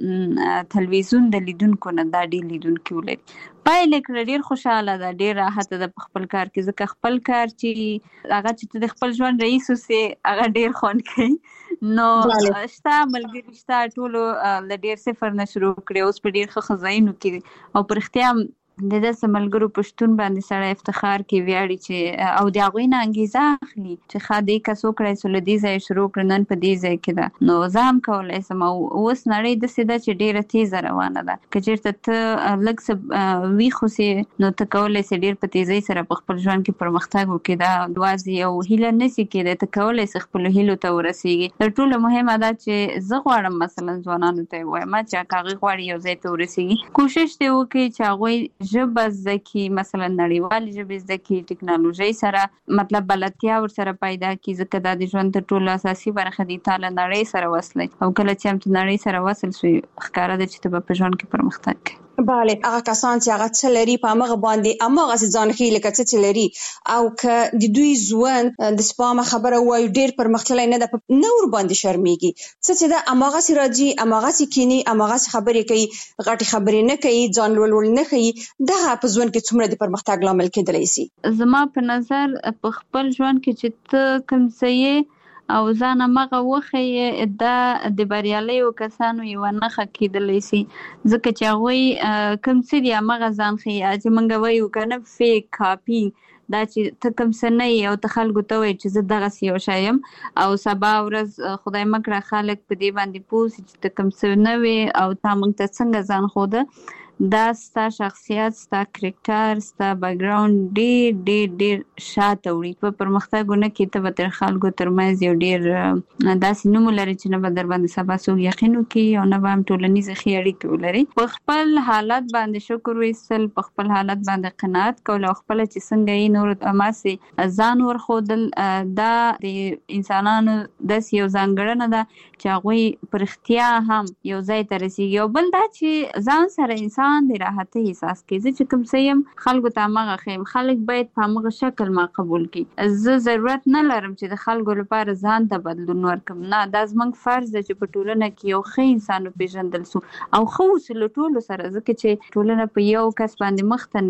یو تلویزیون د لیدونکو نه دا ډیر لیدونکو ولري پایله کړ ډیر خوشاله ده ډیر راحت ده په خپل کار کې ځکه خپل کار چې هغه چې د خپل ژوند رئیس اوسې هغه ډیر خوند کوي نو شته ملګری شته ټول ل ډیر صفر نه شروع کړي اوس په ډیر ښه خزاینو کې او پر اختیار د دې ملګرو پښتون باندې سره افتخار کوي ویاړي چې او د هغه نه انګیزه اخلي چې خاطی کسو کړی سول دي ځای شروع کړنن په دې ځای کې ده نو زم کولای سم اوس نړۍ د سیده چې ډیره تیز روانه ده کچېرته ته لکه وی خو سي نو ته کولای سې ډیر په تیزی سره په خپل ژوند کې پرمختګ وکړي دا دوازي او هیله نشي کېده ته کولای سې خپل هیلو ته ورسیږي تر ټولو مهمه ده چې زه غواړم مثلا ځوانانو ته وایم چې کاغي غواړي یو ځای ته ورسیږي کوشش دی وکړي چې هغه ژبه زکی مثلا نړیوال ژبه زکی ټکنالوژي سره مطلب بلدتیا ور سره پیدا کی ځکه د ژوند ته ټول اساسي برخه دي تعالی نړۍ سره وصلې او کله چې هم نړۍ سره وصل شي ښکارا د چې په ژوند کې پرمختګ کوي bale هغه کسان چې هغه څه لري په هغه باندې امغه ځان خې لکه څه لري او ک د دوی ځوان د سپامه خبره وای ډیر پرمختللی نه ده نور باندې شرمېږي څه چې دا امغه سي راځي امغه سي کینی امغه سي خبرې کوي غټي خبرې نه کوي ځان ولول نه کوي دغه په ځوان کې څومره د پرمختګ لامل کېدلی سي زما په نظر په خپل ژوند کې چې ته کوم څه او ځان مغه وخه دا د بریالیو کسانو یو نه خکېدلی سي ځکه چې هغه کوم څه دی مغه ځان خي چې مونږ وایو کنه فیک کاپی دا چې ته کوم څه نه او ته خلکو ته وایي چې زه دغه سی او شایم او سبا ورځ خدای مکړه خلک په دې باندې پوس چې ته کوم څه نه وي او تا مونږ ته څنګه ځان خوده دا ستا شخصیت ستا کرکټر ستا بیک ګراوند ډیر ډیر ډیر شاته وړي په پرمختګونه کې ته به تر خلکو ترمنځ یو ډیر داسې نوم لري چې نه به در باندې سبا څوک یقین وکړي او نه به هم ټولنیزې ښې اړیکې ولري په خپل حالت باندې شکر ویستل په خپل حالت باندې قناعت کول او خپل چې څنګه یې نور اماسي ځان ورخودل دا د انسانانو داسې یو ځانګړنه ده چې هغوی پر اختیار هم یو ځای ته رسیږي او بل دا چې ځان سره انسان د راحتي احساس کوي چې کوم څه يم خلکو ته ماغه خیم خلک باید په ماغه شکل ما قبول کړي زه ضرورت نه لرم چې د خلکو لپاره ځان ته بدلون ورکم نه دا زموږ فرض دی چې په ټولنه کې یو ښه انسان پیژندل سو او خو وسله ټول سره ځکه چې ټولنه په یو کس باندې مخ ته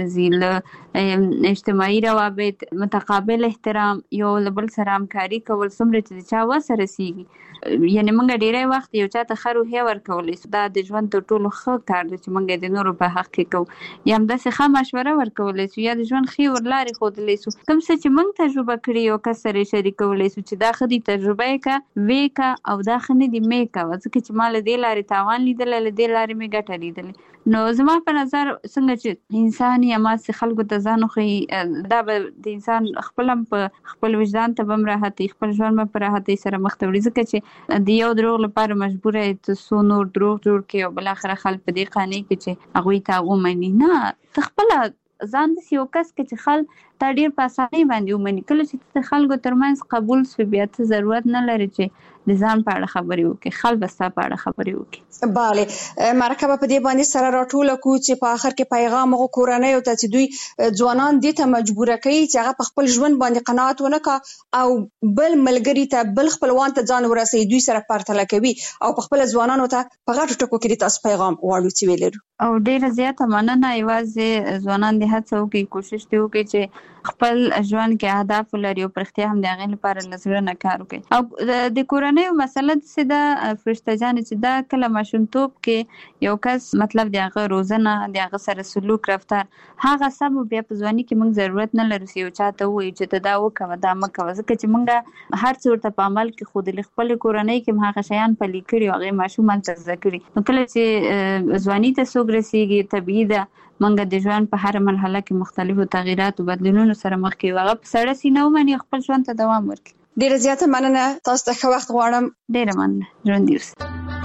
نزيل اجتماعي روابط متقابل احترام یو بل سره همکاري کول څومره چې چا وسره سیږي یعنی موږ ډیری وخت یو چاته خرو هي ورکولې دا د ژوند ته ټولو ښه کار دی چې موږ د نورو په حق کې کوو یا هم داسې ښه مشوره ورکولې سو یا د ژوند ښې ورلارې ښودلې سو کوم څه چې موږ تجربه کړي یو کس سره شریکولی سو چې دا ښه دي تجربه یې که ویې که او دا ښه نه دي مې کوه ځکه چې ما له دې لارې تاوان لیدلی له دې لارې مې ګټه لیدلې نو زما په نظر څنګه چې انسان یا ماسې خلکو ته ځان وښیي دا به د انسان خپل هم په خپل وجدان ته به هم راحتي خپل ژوند به په راحتۍ سره مخ ته وړي ځکه چې د یو دروغ لپاره مجبوره یې ته څو نور دروغ جوړ کړي او بالاخره خلک په دې قانع کړي چې هغوی ته ومني نه ته خپله ځان داسې یو کس کې چې خل تا ډېر په اسانۍ باندې ومني کله چې ته د خلکو ترمنځ قبول سوې بیا ته ضرورت نه لري چې د ځان په اړه خبرې وکړي خل به ستا په اړه خبرې وکړي bale مرکه په دې باندې سره راټوله کو چې په آخر کې پیغام غو کورنۍ او ته چې دوی ځوانان دې ته مجبور کوي چې هغه په خپل ژوند باندې قناعت ونه کا او بل ملګری ته بل خپلوان ته ځان ورسي دوی سره پرتله کوي او په خپل ځوانانو ته په غټو ټکو کې تاسو پیغام واړو چې ویلرو او ډیره زیاته مننه یوازې ځوانان د هڅه وکړي کوشش دی وکړي چې خپل ژوند کې اهداف لري او پرختیا هم د هغې لپاره له زړه نه کار وکړي. او د کورنیو مسله داسې ده فرشته جانې چې دا کله ماشومتوب کې یو کس مطلب د هغه روزنه د هغه سره سلوک رفتار هغه سم بیا په ځواني کې موږ ضرورت نه لرو چې یو چا ته ووایو چې ته دا وکړه دا مه کوه، ځکه چې موږ هر څه ورته په عمل کې ښودلي، خپلې کورنۍ کې هم هغه شیان پلي کړي او هغې ماشوم هلته زده کړي. نو کله چې ځواني ته څوک رسېږي طبیعي ده منګه د ژوند په هر مرحله کې مختلفو تغییراتو بدلونونو سره مخ کېږي، هغه په سړه سینه ومني خپل ژوند ته دوام ورکړي. ډېره زیاته مننه، تاسو ته ښه وخت غواړم. ډېره مننه، ژوندي اوسئ.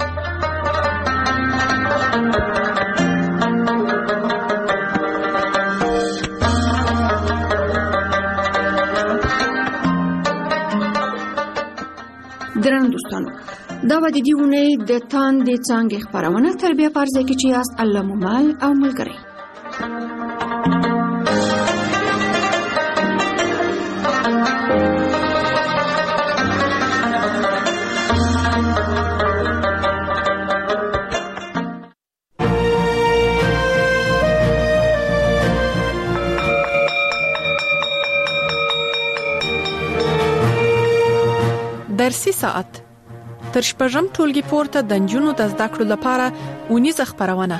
درنو دوستانو، دا به د دې اونۍ د تاندې څانګې خپرونه تر بیا په هر ځای کې چې یاست الله مو مل او ملګری. درسي ساعت تر شپږم ټولګي پورته د نجونو د زده کړو لپاره اونیزه خپرونه.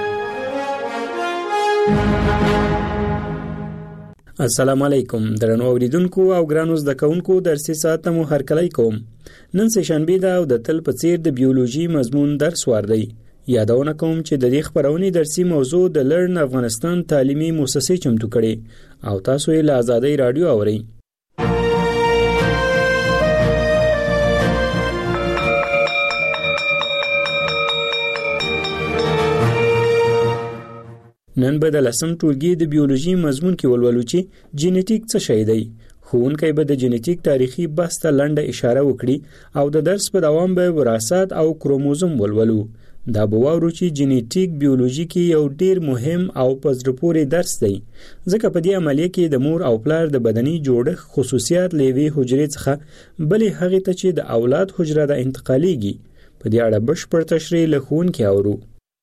السلام علیکم درنو اوریدونکو او ګرانو زده کوونکو، درسي ساعت مو هرکلی کوم. نن سه شنبه ده او د تل په څیر د بیولوژي مضمون درس وردی. یادونه کوم چې د دې خبرونې درسي موضوع د لرن افغانستان تعلیمي مؤسسې چمتو کړي او تاسو یې له آزادۍ رادیو اورئ. نن به د لسم ټولګي د بیولوژي مضمون کې ولولو چې جینیټیک څه شی دی. ښوونکی به د جینیټیک تاریخي بحث ته لنډه اشاره وکړي او د درس په دوام به وراثت او کروموزوم ولولو. دا به واورو چې جینیټیک بیولوژي کې یو ډیر مهم او په زړه پورې درس دی، ځکه په دې عملیه کې د مور او پلار د بدني جوړښت خصوصیات له یوې حجرې څخه بلې هغې ته چې د اولاد حجره ده انتقالیږي. په دې اړه بشپړ تشریح له ښوونکي اورو.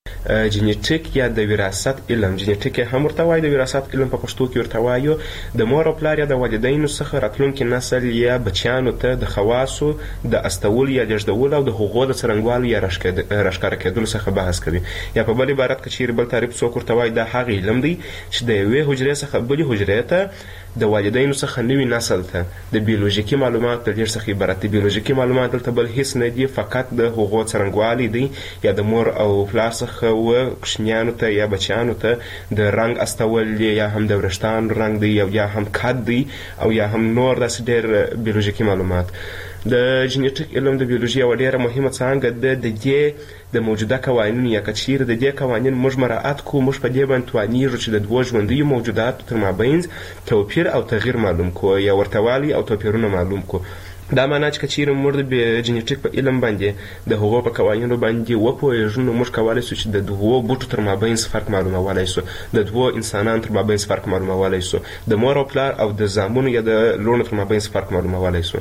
جینیټیک یا د وراثت علم، جینیټیک هم ورته وایي د وراثت علم په پښتو کې ورته وایو. د مور او پلار یا د والدینو څخه راتلونکي نسل یا بچیانو ته د خواصو د استول یا لېږدول او د هغو د څرنګوالي یا راښکاره کېدلو څخه بحث کوي. یا په بل عبارت کې چیرې بل تعریف څوک ورته وایي دا هغه علم دی چې د یوې حجرې څخه بلې حجرې ته د والدینو څخه نوي نسل ته د بیولوژیکي معلومات د لېږد څخه عبارت دی. بیولوژیکي معلومات دلته بل هیڅ نه دي، فقط د هغو څرنګوالي دی یا د مور او پلار څخه و کوچنیانو ته یا بچیانو ته د رنګ استول یا هم د وریښتانو رنګ دی یا هم قد دی او یا هم نور داسې ډېر بیولوژیکي معلومات. د جینیټیک علم د بیولوژي یوه ډېره مهمه څانګه ده. د دې د موجوده قوانینو یا که چیرې د دې قوانین موږ مراعات کړو، موږ په دې باندې توانیږو چې د دوو ژوندیو موجوداتو تر مابین توپیر او تغییر معلوم کړو یا ورتهوالی او توپیرونه معلوم کړو. دا معنا چې که چیرې موږ د جینیټیک په علم باندې د هغو په قوانینو باندې وپوهېږو، نو موږ کولی سو چې د دوو بوټو تر مابین فرق معلومولی سو، د دوو انسانانو تر مابین فرق معلومولی سو، د مور او پلار او د زامنو یا د لوڼو تر مابین فرق معلومولی سو.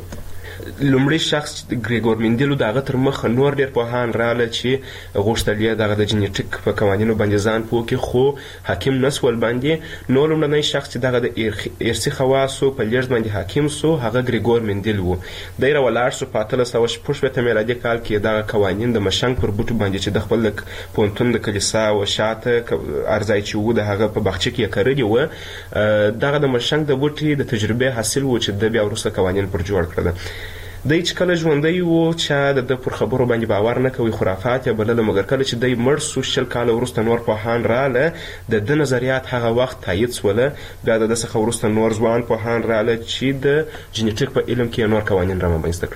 لومړی شخص ګریګور مندیلو د هغه تر مخه نور ډېر پوهان راغله چې غوښتل یې دغه د جینیټیک په قوانینو باندې ځان پوه کړي، خو حاکم نه سول باندې. نو لومړنی شخص چې دغه د ارثي خواصو په لېږد باندې حاکم سو هغه ګریګور مندیل و. دی راولاړ سو په اتلس سوه شپږ شپېته میلادي کال کې دغه قوانین د مشنګ پر بوټو باندې چې د خپل د پوهنتون د کلیسا و شاته ارځای چې و د هغه په باغچه کې یې کرلي وه، دغه د مشنګ د بوټي د تجربې حاصل و چې د بیا وروسته قوانین پر جوړ کړل. دی چې کله ژوندی و چا د ده پر خبرو باندې باور نه کوي، خرافات یا بلله، مګر کله چې دی مړ سو شل کاله وروسته نور پوهان راله د ده نظریات هغه وخت تایید سوله. بیا د ده څخه وروسته نور ځوان پوهان راله چې د جینیټیک په علم کې نور قوانین رامنځته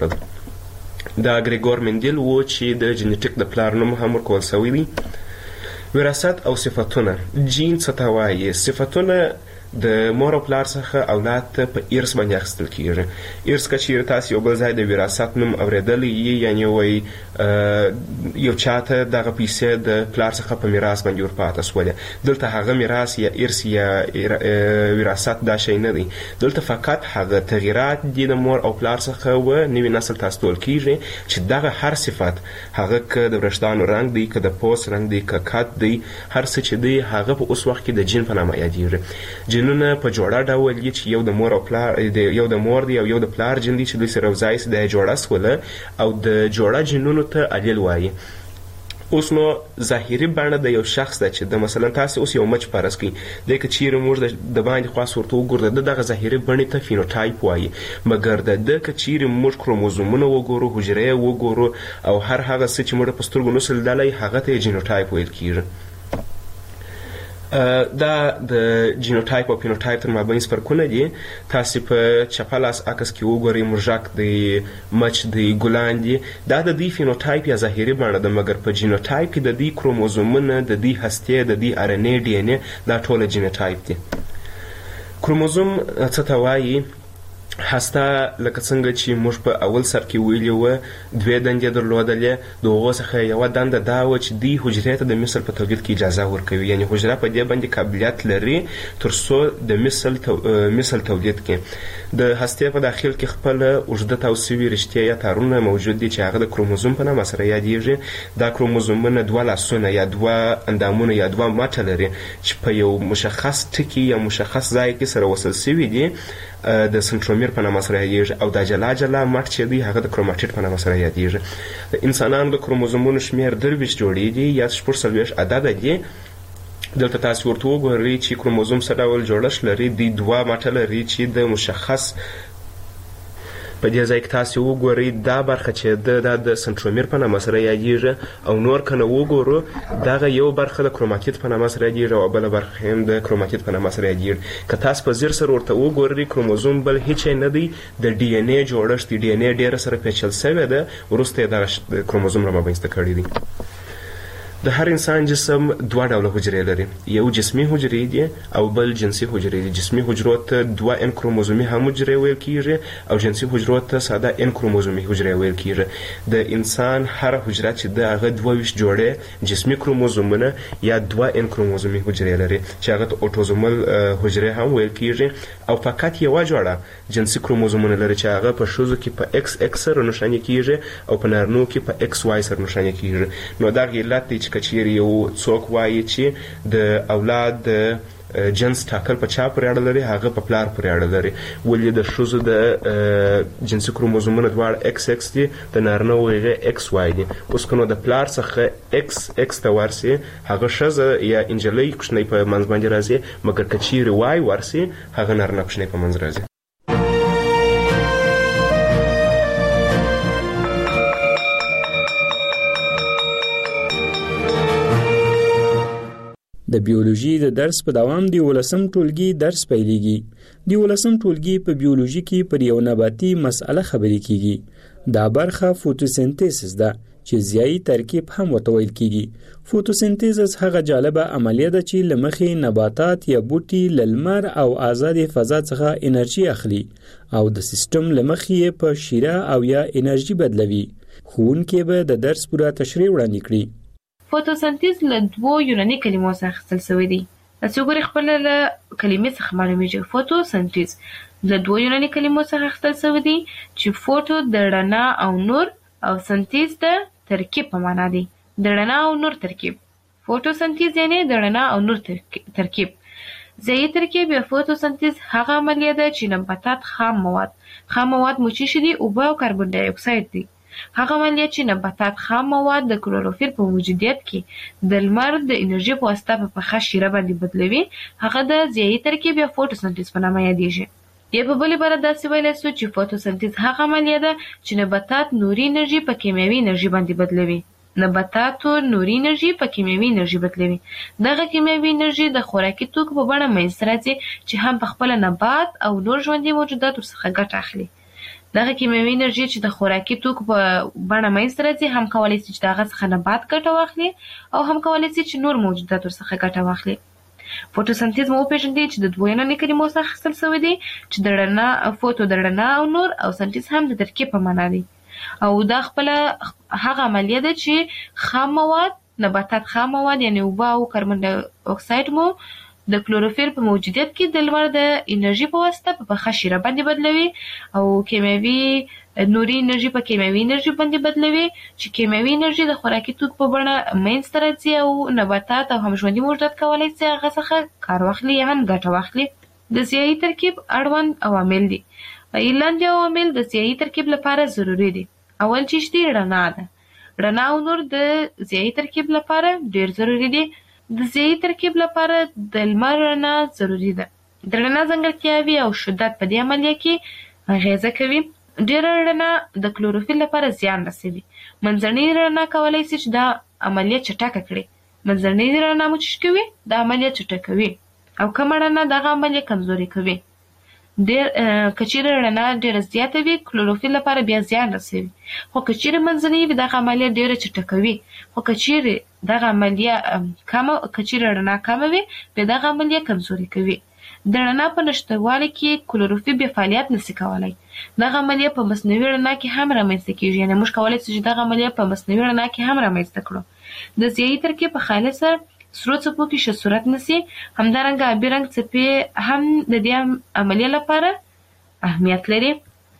کړل. دا ګریګور مندیل و چې د جینیټیک د پلار نوم هم ورکول سوی دی. وراثت او صفتونه. جین څه ته وایي؟ صفتونه د مور او پلار څخه اولاد ته په ارث باندې اخیستل کیږي. ارث که چیرې تاسو یو بل ځای د وراثت نوم اورېدلی یي، یعنې وایي یو چاته دغه پیسې د پلار څخه په میراث باندې ورپاته سولې، دلته هغه میراث یا ارث یا وراثت دا شی نه دی، دلته فقط هغه تغییرات دي د مور او پلار څخه و نوي نسل ته استول کیږي چې دغه هر صفت، هغه که د وریښتانو رنګ دی، که د پوست رنګ دی، که قد دی، هر څه چې دی هغه په اوس وخت کې د جین په نامه یادیږي. جینونه په جوړه ډول دي چې یو د مور او پلار یو د مور دی او یو د پلار جین دی چې دوی سره یوځای سي د جوړه سوله او د جوړه جینونو ته الیل وایي. اوس نو ظاهري بڼه د یو شخص ده چې د مثلا تاسو اوس یو مچ فرض کړئ د کچیر موږ د باندې خاص ورته وګورئ دغه ظاهري بڼه ته فینوټایپ وایي، مګر د کچیر موږ کروموزومونه وګورو، حجره وګورو او هر هغه څه چې موږ په سترګو نسل دلای هغه ته جینوټایپ ویل کیږي. دا د جینوټایپ او فینوټایپ تر مابین فرقونه دي. تاسو په چپه لاس عکس کې وګورئ مرژک دی، مچ دی، ګلان دي، دا د دې فینوټایپ یا ظاهري بڼه ده، مګر په جینوټایپ کې د دې کروموزومونه، د دې هستې، د دې ار ان اے ډي ان اے دا ټول جینوټایپ دي. کروموزوم څه ته وایي؟ هسته لکه څنګه چې موږ په اول سر کې ویلي وه دوې دندې درلودلې، د هغو څخه یوه دنده دا وه چې دوی حجرې ته د مثل په تولید کې اجازه ورکوي، یعنې حجره په دې باندې قابلیت لري تر څو د مثل تو... مثل تولید کړي. د هستې په داخل کې خپله اوږده تاو سوي رشتې یا تارونه موجود دي چې هغه د کروموزوم په نامه سره یادیږي. دا کروموزومونه دوه لاسونه یا دوه اندامونه یا دوه مټه لري چې په یو مشخص ټکي یا مشخص ځای کې سره وصل سوي دي، د سنترومیر په نامه سره یادیږي، او دا جلا جلا مټ چې دی هغه د کروماټیډ په نامه سره یادیږي. د انسانانو د کروموزومونو شمیر درویشت جوړې دي یا شپږ څلوېښت عدده دي. دلته تاسو ورته وګورئ چې کروموزوم څه ډول جوړښت لري. دی دوه مټه لري چې د مشخص په دې ځای کې تاسو وګورئ دا برخه چې د د سنترومیر په نامه سره یادیږي، او نور کنه وګورو دغه یو برخه د کروماتید په نامه سره یادیږي او بل برخه هم د کروماتید په نامه سره یادیږي. که تاسو په ځیر سره ورته وګورئ کروموزوم بل هیڅ نه دی، د ډي ان اے جوړښت دی، ډي ان اے ډیره سره پیچل شوی ده، وروسته د کروموزوم را مابینځته کړی دی. د هر انسان جسم دوه ډوله حجرې لري، یو جسمي حجرې دي او بل جنسي حجرې دي. جسمي حجرو ته دوه ان کروموزومي هم حجرې ویل کیږي او جنسي حجرو ته ساده ان کروموزومي حجرې ویل کیږي. د انسان هر حجره چې د هغه دوه ویشت جوړې جسمي کروموزومونه یا دوه ان کروموزومي حجرې لري چې هغه ته اوټوزومل حجرې هم ویل کیږي، او فقط یوه جوړه جنسي کروموزومونه لري چې هغه په ښځو کې په ایکس ایکس سره نښاني کیږي او په نارینو کې په ایکس واي سره نښاني کیږي. نو دا علت دی چې کچیر یو څوک وایي چې د اولاد د جنس ټاکل په چا پورې اړه لري، هغه په پلار پورې اړه لري. ولې د ښځو د جنسي کروموزومونه دواړه ایکس ایکس دي، د نارینه هغه ایکس واي دي. اوس که نو د پلار څخه ایکس ایکس ته ورسي هغه ښځه یا انجلۍ کوچنۍ په منځ باندې راځي، مګر که چیرې واي ورسي هغه نارینه کوچنۍ په منځ راځي. د بیولوژي د درس په دوام دی ولسم ټولګي درس پیلېږي. دی ولسم ټولګي په بیولوژي کې پر یو نباتي مسأله خبرې کیږي. دا برخه فوتوسنتیسس ده چې ضیائی ترکیب هم ورته ویل کیږي. فوتوسنتیسس هغه جالبه عملیه ده چې لمخې نباتات یا بوټي له لمر او آزاد فضا څخه انرژي اخلي او د سیستم لمخې په شیره او یا انرژي بدلوي. ښوونکی به د درس پوره تشریح وړاندې کړي. فوتوسنتیز له دوو یوناني کلمو څخه اخیستل شوی دی. تاسو ګورئ خپل له کلمې څخه معلومیږي فوتوسنتیز له دوو یوناني کلمو څخه اخیستل شوی دی چې فوتو د رڼا او نور او سنتیز د ترکیب په معنا دی. د رڼا او نور ترکیب. فوتوسنتیز یعنی د رڼا او نور ترکیب. ضیائی ترکیب یا فوتوسنتیز هغه عملیه ده چې نباتات خام مواد خام مواد مو چې دي اوبه او کاربن ډای اکساید دي. هغه عملیه چې نباتات خام مواد د کلوروفیل په موجودیت کې د لمر د انرژي په واسطه په پخه شیره باندې بدلوي، هغه د ضیائی ترکیب یا فوتوسنتیز په نامه یادیږي. یا په بل عبارت داسې ویلی سو چې فوتوسنتیز هغه عملیه ده چې نباتات نوري انرژي په کیمیاوي انرژي باندې بدلوي. نباتاتو نوري انرژي په کیمیاوي انرژي بدلوي. دغه کیمیاوي انرژي د خوراکي توکو په بڼه منځته راځي چې هم په خپله نبات او نور ژوندي موجودات ورڅخه ګټه اخلي. دغه کیمیاوي انرژي چې د خوراکي توکو په بڼه منځته راځي هم کولی شي چې د هغه څخه نبات ګټه واخلي او هم کولی شي چې نور موجودات ورڅخه ګټه واخلي. فوتوسنتیز مو وپېژندئ چې د دوو یوناني کلمو څخه اخیستل شوی دی چې د رڼا فوتو د رڼا او نور او سنتیز هم د ترکیب په معنا دی. او دا خپله هغه عملیه ده چې خام مواد نباتات خام مواد یعنی اوبه او کاربن ډای اکساید مو د کلوروفیل په موجودیت کې د لمر د انرژي په واسطه په پخه شیره باندې بدلوي او کیمیاوي نوري انرژي په کیمیاوي انرژي باندې بدلوي چې کیمیاوي انرژي د خوراکي توکو په بڼه منځته راځي او نباتات او هم ژوندي موجودات کولی شي هغه څخه کار واخلي یا هم ګټه واخلي. د ضیايي ترکیب اړوند عوامل دي. لاندې عوامل د ضیايي ترکیب لپاره ضروري دي. اول چیز دی رڼا ده. رڼا او نور د ضیايي ترکیب لپاره ډیر ضروری دي. د ضیايي ترکیب لپاره د لمر رڼا ضروری ده. د رڼا ځانګړتیاوې او شدت په دې عملیه کې اغیزه کوي. ډیره رڼا د کلوروفیل لپاره زیان رسوي. منځنۍ رڼا کولای شي چې دا عملیه چټکه کړي. منځنۍ رڼا مو چې کوي دا عملیه چټکوي او کم رڼا دغه عملیه کمزوري کوي. ډیر کچیره رڼا ډیره زیاته وي کلوروفیل لپاره بیا زیان رسوي. خو کچیره منځنۍ وي دغه عملیه ډیره چټکوي. خو کچیره دغه عملیه کم کچیره رڼا کم وي بیا دغه عملیه کمزوري کوي. د رڼا په نشتوالي کې کلوروفیل بیا فعالیت نشي کولای. دغه عملیه په مصنوعي رڼا کې هم رامنځته کیږي. یعنی موږ کولای شو چې دغه عملیه په مصنوعي رڼا کې هم رامنځته کړو. د ضیايي ترکیب په خالصه سرو څپو کې ښه صورت نشي. همدارنګه آبي رنګ څپې هم د دې عملیه لپاره اهمیت لري.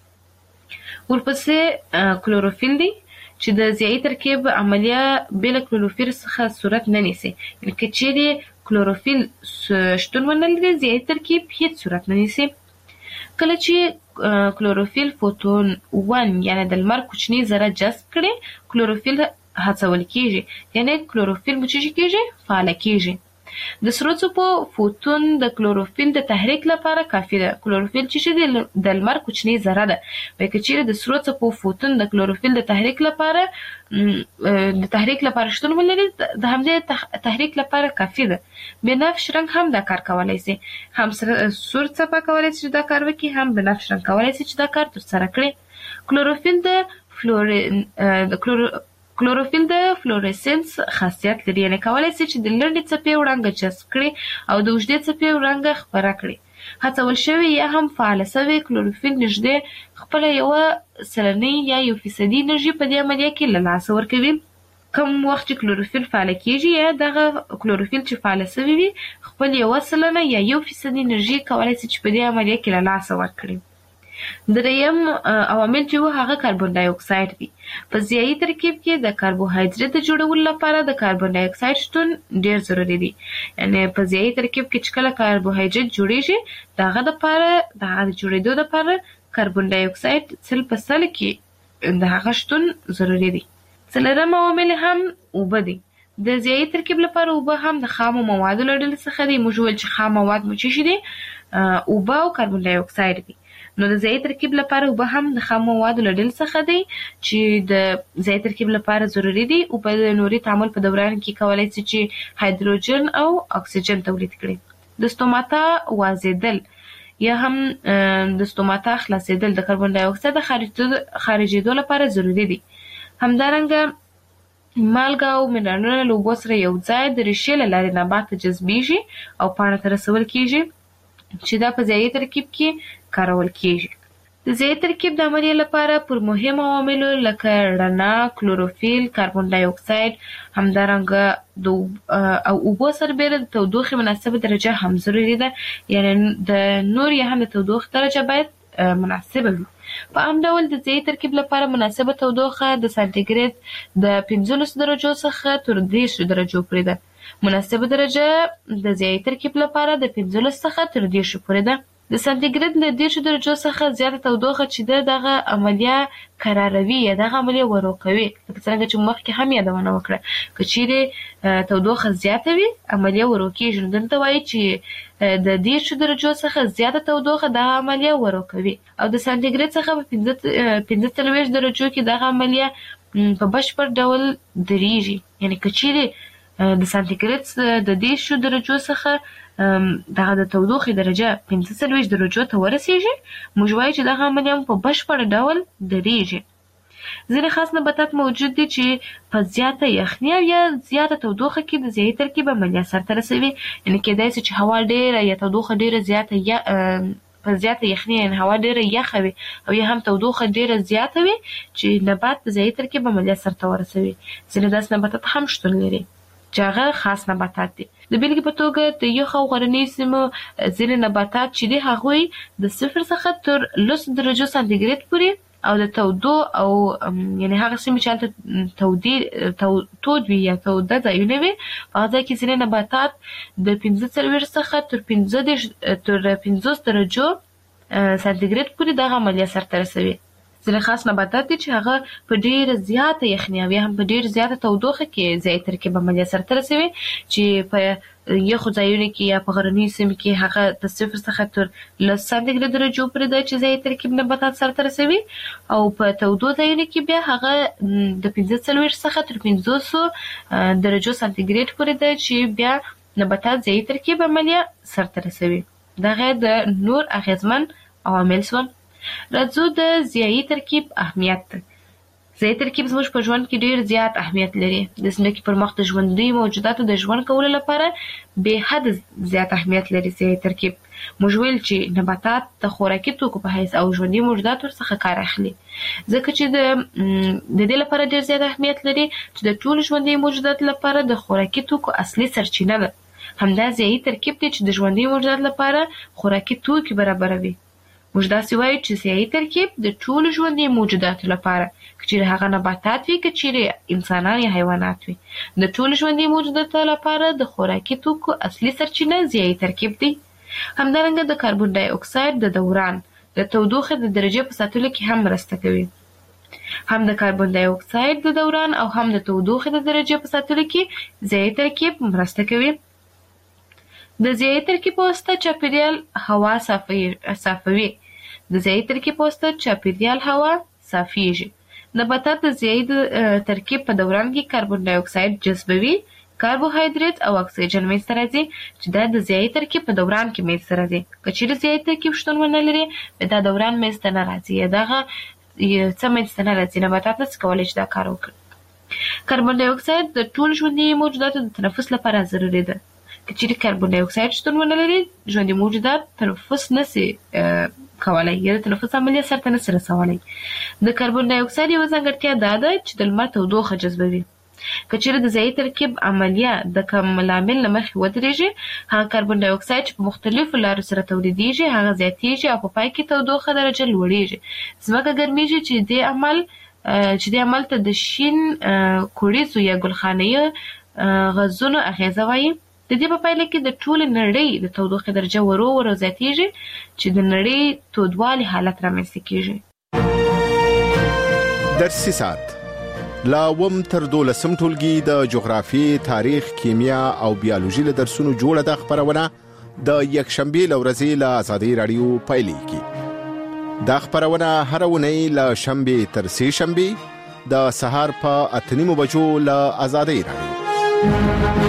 ورپسې کلوروفیل دی چې د ضیايي ترکیب عملیه بل کلوروفیل څخه صورت نه نیسي. یعنی که چیرې کلوروفیل شتون ونه لري ضیايي ترکیب هیڅ صورت نه نیسي. کله چې کلوروفیل فوتون ون یعنی د لمر کوچنی ذره جذب کړي کلوروفیل هڅول کیږي. یعنی کلوروفیل مو چې کیږي فعال کیږي. د سرو څپو فوتون د کلوروفیل د تحریک لپاره کافي ده. کلوروفیل چې د لمر کوچنی ذره ده. وایي که چیرې د سرو څپو فوتون د کلوروفیل د تحریک لپاره د تحریک لپاره شتون ولري د همدې تحریک لپاره کافي ده. بنفش رنګ هم دا کار کولای شي. هم سور څپه کولای شي دا کار وکړي هم بنفش رنګ کولای شي چې دا کار ترسره کړي. کلوروفیل د فلورین د کلورو کلوروفیل د فلورسنس خاصیت لري. یعنی کولای شي چې د لنډې څپې وړانګه جذب کړي او د اوږدې څپې وړانګه خپره کړي. هڅول شوی یا هم فعال شوی کلوروفیل نږدې خپله یوه سلنۍ یا یو فیصدي انرژي په دې عملیه کې له لاسه ورکوي. کوم وخت چې کلوروفیل فعال کیږي یا دغه کلوروفیل چې فعال شوی وي خپل یوه سلنه یا یو فیصدي انرژي کولای شي چې په دې عملیه کې له لاسه ورکړي. دریم عوامل چې وو هغه کاربن ډای اکساید دي. په ضیايي ترکیب کې د کاربوهایډریټ د جوړولو لپاره د کاربن ډای اکساید شتون ډیر ضروری دی. یعنی په ضیايي ترکیب کې چې کله کاربوهایډریټ جوړیږي دغه لپاره دغه د جوړېدو لپاره کاربن ډای اکساید سل په سل کې د هغه شتون ضروری دی. څلورم عوامل هم اوبه دي. د ضیايي ترکیب لپاره اوبه هم د خامو موادو له ډلې څخه دي. موږ ویل چې خام مواد مو څه شي دي اوبه او کاربن ډای اکساید دي. نو د ضیايي ترکیب لپاره اوبه هم د خامو موادو له ډلې څخه دي چې د ضیايي ترکیب لپاره ضروري دي. اوبه د نوري تعامل په دوران کې کولای شي چې هایدروجن او اکسیجن تولید کړي. د سټوماتا وازیدل یا هم د سټوماتا خلاصېدل د کاربن ډای اکساید خارجېدو لپاره ضروري دي. همدارنګه مالګه او منرالونه له اوبو سره یو ځای د ریښې له لارې نبات ته جذبیږي او پاڼه ته رسول کیږي چې دا په ضیايي ترکیب کې کارول کیږي. د ضیايي ترکیب د عملیې لپاره پر مهم عواملو لکه رڼا، کلوروفیل، کاربن ډای اکساید همدارنګه د او اوبو سربېره د تودوخې مناسبه درجه هم ضروري ده. یعنی د نور یا هم د تودوخې درجه باید مناسبه وي. په عام ډول د ضیايي ترکیب لپاره مناسبه تودوخه د سانتیګریډ د پنځلسو درجو څخه تر دېرشو درجو پورې ده. مناسبه درجه د ضیايي ترکیب لپاره د پنځلسو څخه تر دېرشو پورې ده. د سانتیګریډ له دېرشو درجو څخه زیاته تودوخه چې ده دغه عملیه قراروي یا دغه عملیه ورو کوي. لکه څرنګه چې مخکې هم یادونه وکړه که چیرې تودوخه زیاته وي عملیه ورو کیږي. نو دلته وایي چې د دېرشو درجو څخه زیاته تودوخه دغه عملیه ورو کوي او د سانتیګریډ څخه په پنځه څلوېښت درجو کې دغه عملیه په بشپړ ډول درېږي. یعنی که چیرې د سانتیګریډ د دېرشو درجو څخه دغه د تودوخې درجه پنځه څلوېښت درجو ته ورسیږي موږ وایو چې دغه عملیه په بشپړ ډول درېږي. ځینې خاص نباتات موجود دي چې په زیاته یخني او یا زیاته تودوخه کې د ضیايي ترکیب عملیه سرته رسوي. یعنې کېدای شي چې هوا ډېره یا تودوخه ډېره زیاته یا په زیاته یخني یعنې هوا ډېره یخه وي او یا هم تودوخه ډېره زیاته وي چې نبات د ضیايي ترکیب عملیه سرته ورسوي. ځینې داسې نباتات هم شتون لري چې هغه خاص نباتات دي. د بېلګې په توګه د یخ او غرنیو سیمو ځینې نباتات چې دي هغوی د صفر څخه تر لسو درجو سانتیګریډ پورې او د تودو او یعنی هغه سیمې چې تودي تود وي یا توده ځایونه وي په هغه کې ځینې نباتات د پنځه څلوېښت څخه تر پنځه دېرش تر پنځوس درجو سانتیګریډ پورې دغه عملیه سرته رسوي. ځینې خاص نباتات دي چې هغه په ډېره زیاته یخني او یا هم په ډېره زیاته تودوخه کې ځای ترکیب عملیه سرته رسوي چې په یخو ځایونو کې یا په غرنیو سیمو کې هغه د صفر څخه تر لس سانتیګریډ درجو پورې ده چې ځای ترکیب نباتات سرته رسوي او په تودو ځایونو کې بیا هغه د پنځه څلوېښت څخه تر پنځوسو درجو سانتیګریډ پورې ده چې بیا نباتات ځای ترکیب عملیه سرته رسوي. دغه د نور اغیزمن عوامل شول. راځو د ضیایي ترکیب اهمیت ته. ضیایي ترکیب زموږ په ژوند کې ډېر زیات اهمیت لري. د ځمکې پر مخ د ژوندي موجوداتو د ژوند کولو لپاره بې حد زیات اهمیت لري ضیایي ترکیب. موږ ویل چې نباتات د خوراکي توکو په حیث او ژوندي موجوداتو څخه کار اخلي ځکه چې د د دې لپاره ډېر زیات اهمیت لري چې د ټولو ژوندي موجوداتو لپاره د خوراکي توکو اصلي سرچینه ده. همدا ضیایي ترکیب دی چې د ژوندي موجوداتو لپاره خوراکي توکي برابروي. موږ داسې وایو چې ضیایي ترکیب د ټولو ژوندي موجوداتو لپاره که چیرې هغه نباتات وي که چیرې انسانان یا حیوانات وي د ټولو ژوندي موجوداتو لپاره د خوراکي توکو اصلي سرچینه ضیایي ترکیب دی. همدارنګه د کاربن ډای اکساید د دوران د تودوخې د درجې په ساتلو کې هم مرسته کوي. هم د کاربن ډای اکساید د دوران او هم د تودوخې د درجې په ساتلو کې ضیایي ترکیب مرسته کوي. د ضیایي ترکیب په واسطه چاپیریال هوا صافوي. د ضیایي ترکیب په واسطه چاپیریال هوا صافیږي. نباتات د ضیایي ترکیب په دوران کې کاربن ډای اکساید جذبوي، کاربوهایډریټ او اکسیجن منځته راځي چې دا د ضیایي ترکیب په دوران کې منځته راځي. که چیرې ضیایي ترکیب شتون ونه لري دا دوران منځته نه راځي یا دغه څه منځته نه راځي. نباتات نشي کولی چې دا کار وکړي. کاربن ډای اکساید د ټولو ژوندي موجوداتو د تنفس لپاره ضروري ده. که چیرې کاربن ډای اکساید شتون ونه لري ژوندي موجودات تنفس نشي کولای یا د تنفس عملیه سرته نشي رسولی. د کاربن ډای اکساید یوه ځانګړتیا دا ده چې د لمر تودوخه جذبوي. که چیرې د ضیایي ترکیب عملیه د کوم لامل له مخې ودرېږي هغه کاربن ډای اکساید چې په مختلفو لارو سره تولیدېږي هغه زیاتېږي او په پای کې تودوخه درجه لوړېږي. ځمکه ګرمېږي چې دې عمل چې دې عمل ته د شین کوړیزو یا ګلخانهیو غازونو اغیزه وایي. د دې په پایله کې د ټولې نړۍ د تودوخې درجه ورو ورو زیاتېږي چې د نړۍ تودوالي حالت رامنځته کېږي. درسي ساعت لا وم تر دولسم ټولګي د جغرافي، تاریخ، کیمیا او بیولوژي له درسونو جوړه د خبرونه د یکشنبه لورځي له آزادۍ رادیو پایلې کی. دا خبرونه هر ونی له شنبه تر سه شنبه د سهار په اتنیمو بجو له آزادۍ رادیو.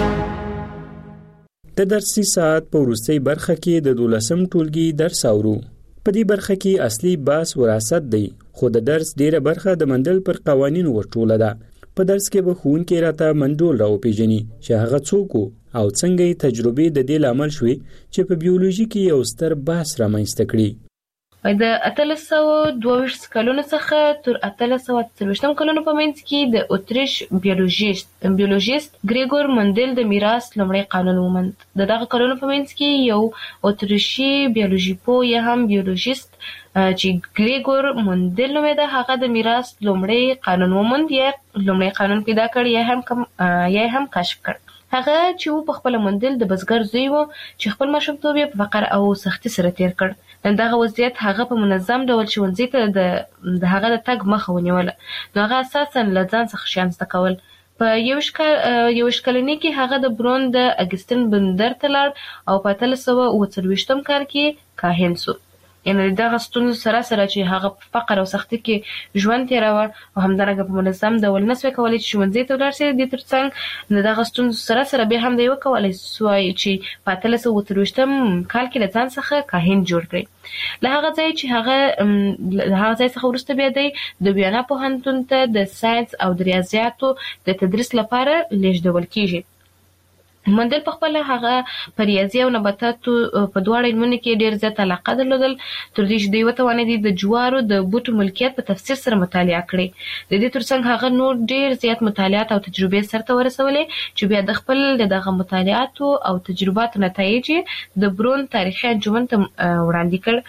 د درسي ساعت په وروستۍ برخه کې د دولسم ټولګي درس اورو. په دې برخه کې اصلي بحث وراثت دی خو د درس ډیره برخه د مندل پر قوانینو ورټوله ده. په درس کې به ښوونکی راته منډول راوپېژني چې هغه څوک او څنګه یې تجربې د دې لامل شوې چې په بیولوژي کې یو ستر بحث رامنځته کړي. د اتلس سوه دوه ویشت کلونو څخه تر اتلس سوه څلوېښتم کلونو په منځ کې د اتریش بیولوژیست بیولوژیست ګریګور مندل د میراث لومړی قانون وموند. د دغه کلونو په منځ کې یو اتریشي بیولوژي پوه یا هم بیولوژیست چې ګریګور مندل نومېده هغه د میراث لومړی قانون وموند یا لومړی قانون پیدا کړ یا هم یا هم کشف کړ. هغه چې و په خپل مندل د بزګر زوی و چې خپل ماشومتوب یې په فقر او سختي سره تیر کړ. نن دغه وضعیت هغه په منظم ډول ښوونځي ته د هغه د تګ مخه ونیوله. نو هغه اساسا له ځان څخه شیان زده کول. په یوش کلنۍ کې هغه د برون د اګستین بندر ته لاړ او په اتلس سوه اووه څلوېښتم کال کې کاهن شو. یعنې دغه ستونزو سره سره چې هغه په فقر او سختي کې ژوند تېراوه او همدارنګه په منظم ډول نه سوی کولی چې ښوونځي ته ولاړ شي. دې تر څنګ د دغه ستونزو سره سره بیا هم دی وکولی سوی چې په اتلس سوه اووه څلوېښتم کال کې له ځان څخه کاهن جوړ کړي. له هغه ځای چې هغه له هغه ځای څخه وروسته بیا دی د ویانا پوهنتون ته د ساینس او د ریاضیاتو د تدریس لپاره لیږدول کېږي. مندل په خپل هغه په ریاضي او نباتاتو په دواړو علمونو کې ډېر زیات علاقه درلودل تر دې چې دوی وتوانېدي د جوارو د بوټو ملکیت په تفصیل سره مطالعه کړي. د دې تر څنګ هغه نور ډېر زیات مطالعات او تجربې سرته ورسولې چې بیا د خپل دغه مطالعاتو او تجرباتو نتایج د برون تاریخي انجمن ته وړاندې کړ.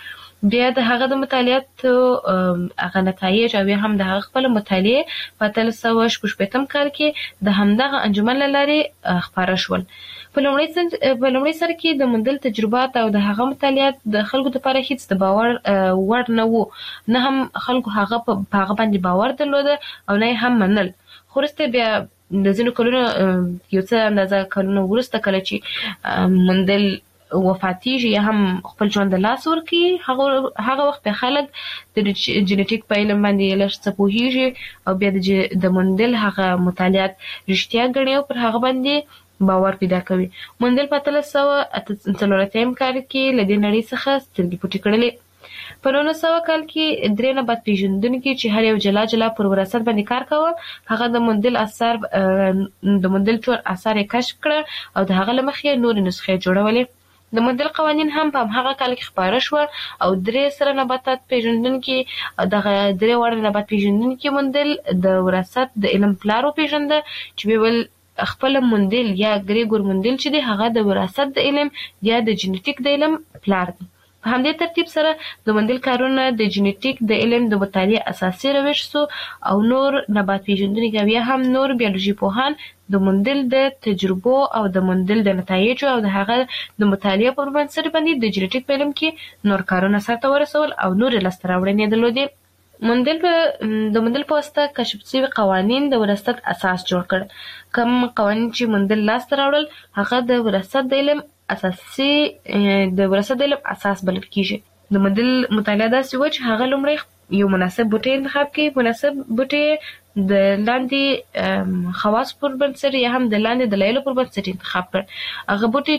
بیا د هغه د مطالعات هغه نتایج او هم د هغه خپل مطالعه په اتلس سوه شپږ شپېتم کال کې د همدغه انجمن له لارې خپاره شول. په لومړي سر کې د موندل تجربات او د هغه مطالعات د خلکو لپاره هیڅ د باور وړ نه وو، نه هم خلکو هغه په هغه باندې باور درلود او نه هم منل. خو وروسته بیا د ځینو کلونو یو څه اندازه کلونو وروسته کله چې موندل وفاتیږي یا هم خپل ژوند د لاس ورکړي، هغه هغه وخت به خلک د جینیټیک په علم باندې لږ څه پوهیږي او بیا د موندل هغه مطالعات رښتیا ګڼي او پر هغه باندې باور پیدا کوي. موندل په اتلس سوه اته څلوېښتم کال کې له دې نړۍ څخه سترګې پټې کړلې. په نولس سوه کال کې درې نبات پیژندونکي چې هر یو جلا جلا پر وراثت باندې کار کاوه، هغه د موندل اثار د موندل ټول اثار یې کشف کړه او د هغه له مخې نورې نسخې جوړولې. د موندل قوانین هم په هغه کال کې خپاره شو او درې سره نباتات پیژندونکي دغه درې وړ نبات پیژندونکي موندل د وراثت د علم پلار وپیژنده چې ویل خپل موندل یا ګریګور موندل چې دی هغه د وراثت د علم یا د جینیټیک د علم پلار دی. په همدې ترتیب سره د موندل کارونه د جینیټیک د علم د مطالعې اساسي روش سو او نور نبات پیژندونکي یا هم نور بیولوژي پوهان د موندل د تجربو او د موندل د نتایجو او د هغه د مطالعې پر بنسټ باندې د جینیټیک په علم کې نور کارونه سرته ورسول او نور لاسته راوړنې درلودې. موندل د موندل په واسطه کشف شوي قوانین د وراثت اساس جوړ کړ. کوم قوانین چې موندل لاسته راوړل هغه د وراثت د علم اساسي د وراثت د علم اساس بلل کیږي. د موندل مطالعه داسې و چې هغه لومړی یو مناسب بوټی انتخاب کړي، مناسب بوټی د لاندې خواص پر بنسټ یا هم د لاندې دلایلو پر بنسټ انتخاب کړ. هغه بوټی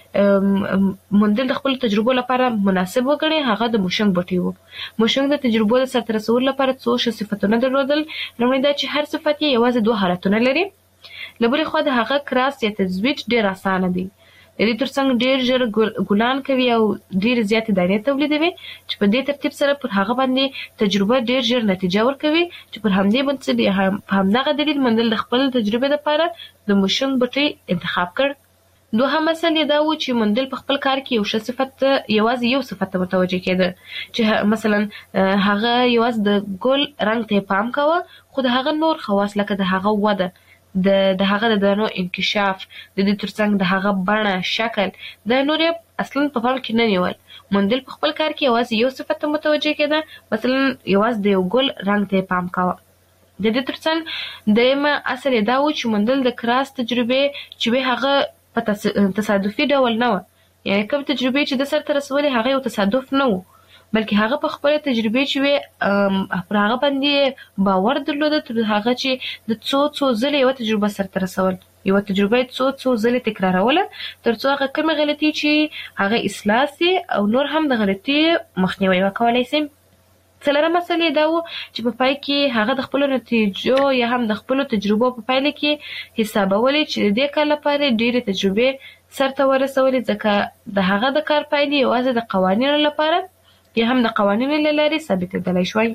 چې موندل د خپل تجربو لپاره مناسب وګڼي هغه د موشنګ بوټی و. موشنګ د تجربو د سرته رسولو لپاره څو ښه صفتونه درلودل. لومړی دا چې هر صفت یې یوازې دوه حالتونه لري. له بلې خوا د هغه کراس یا تزویج ډېر اسانه دی. د دې ترڅنګ ډېر ژر ګلان کوي او ډېر زیاتې دانې تولیدوي چې په دې ترتیب سره پر هغه باندې تجربه ډېر ژر نتیجه ورکوي چې پر همدې بنسټ په همدغه دلیل موندل د خپل تجربې لپاره د موشنګ بوټی انتخاب کړ. دوهم مسله دا و چې موندل په خپل کار کې یو ښه صفت یوازې یو صفت ته متوجه کېده چې مثلا هغه یوازې د ګل رنګ ته پام کاوه، خو د هغه نور خواص لکه د هغه وده، د د هغه د دانو انکشاف، د دې ترڅنګ د هغه بڼه، شکل، د نور اصلا په پام کې نه نیول. موندل په خپل کار کې یوازې یو صفت ته متوجه کېده، مثلا یوازې د یو ګل رنګ ته پام کاوه. د دې ترڅنګ درېیمه اصل دا و چې موندل د کراس تجربې چې هغه په تصادفي ډول نه و، یعنی کوم تجربې چې د سرته رسولې هغه یو تصادف نه و، بلکې هغه په خپل تجربې چې وي پر هغه باندې باور درلوده تر هغه چې د څو څو ځله یو تجربه سرته رسول، یو تجربه څو څو ځله تکراروله تر څو هغه کومه غلطي چې هغه اصلاح سي او نور هم د غلطي مخنیوي وکولای شي. څلورمه مسله دا و چې په پای کې هغه د خپل نتیجو یا هم د خپل تجربو په پایله کې حسابولې چې د دې کار لپاره ډېرې تجربې سرته ورسولې، ځکه د هغه د کار پایلې یوازې د قوانینو لپاره یا هم د قوانینو له لارې ثابتېدلی شوی.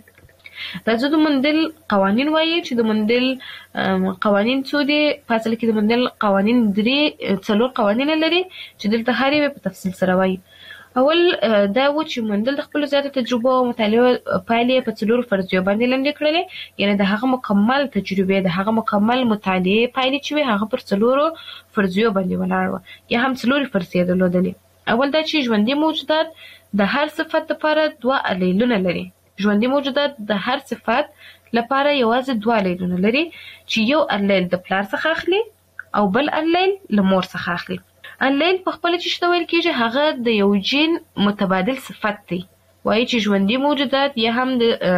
دا زه د موندل قوانین وایي چې د موندل قوانین څو دي. په اصل کې د موندل قوانین درې څلور قوانین لري چې دلته هر یو په تفصیل سره وایي. اول دا و چې موندل د خپل زیاتو تجربو او مطالعو پایلې په څلورو فرضیو باندې لنډې کړلې، یعنی د هغه مکمل تجربې د هغه مکمل مطالعې پایلې چې وي هغه پر څلورو فرضیو باندې ولاړ و یا هم څلورې فرضیې درلودلې. اول دا چې ژوندي موجودات د هر صفت لپاره دوه الیلونه لري. ژوندي موجودات د هر صفت لپاره یوازې دوه الیلونه لري چې یو الیل د پلار څخه اخلي او بل الیل له مور څخه اخلي. الیل په خپل چې شته ویل کېږي هغه د یو جین متبادل صفت دی. وایي چې ژوندي موجودات یا هم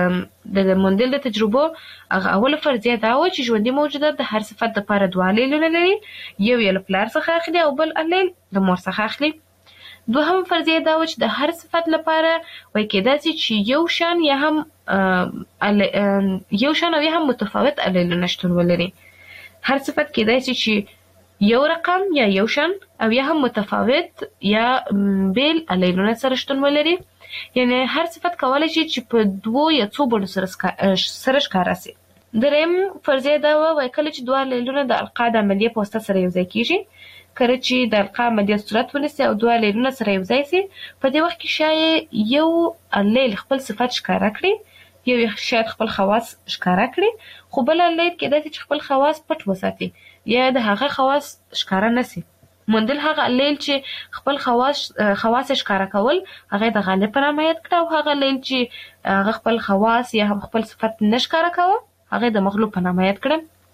د موندل د تجربو هغه اوله فرضیه دا و چې ژوندي موجودات د هر صفت لپاره دوه الیلونه لري، یو یې له پلار څخه اخلي او بل الیل له مور څخه اخلي. دوهم فرضیه دا و چې د هر صفت لپاره وایي کېدای شي چې یو شان یا هم یو شان او یا هم متفاوت الیلونه شتون ولري. هر صفت کېدای شي چې یو رقم یا یو شان او یا هم متفاوت یا بیل الیلونه سره شتون ولري. یعنی هر صفت کولای شي چې په دوو یا څو بڼو سره سره ښکاره شي. دریم فرضیه دا وایي کله چې دوه لیلونه د القا د عملیې په واسطه سره یوځای کیږي، کله چې د القا عملیه صورت ونیسي او دوه لیلونه سره یوځای سي، په دې وخت کې شاید یو لیل خپل صفات ښکاره کړي، یو شاید خپل خواص ښکاره کړي، خو بل لیل کېدای شي چې خپل خواص پټ وساتي یا د هغه خواص ښکاره نسی. موندل هغه لیل چې خپل خواص خواص ښکاره کول هغه د غالب په نامه یاد کړه، او هغه لیل چې هغه خپل خواص یا هم خپل صفت نه ښکاره کوه هغه د مغلوب په نامه یاد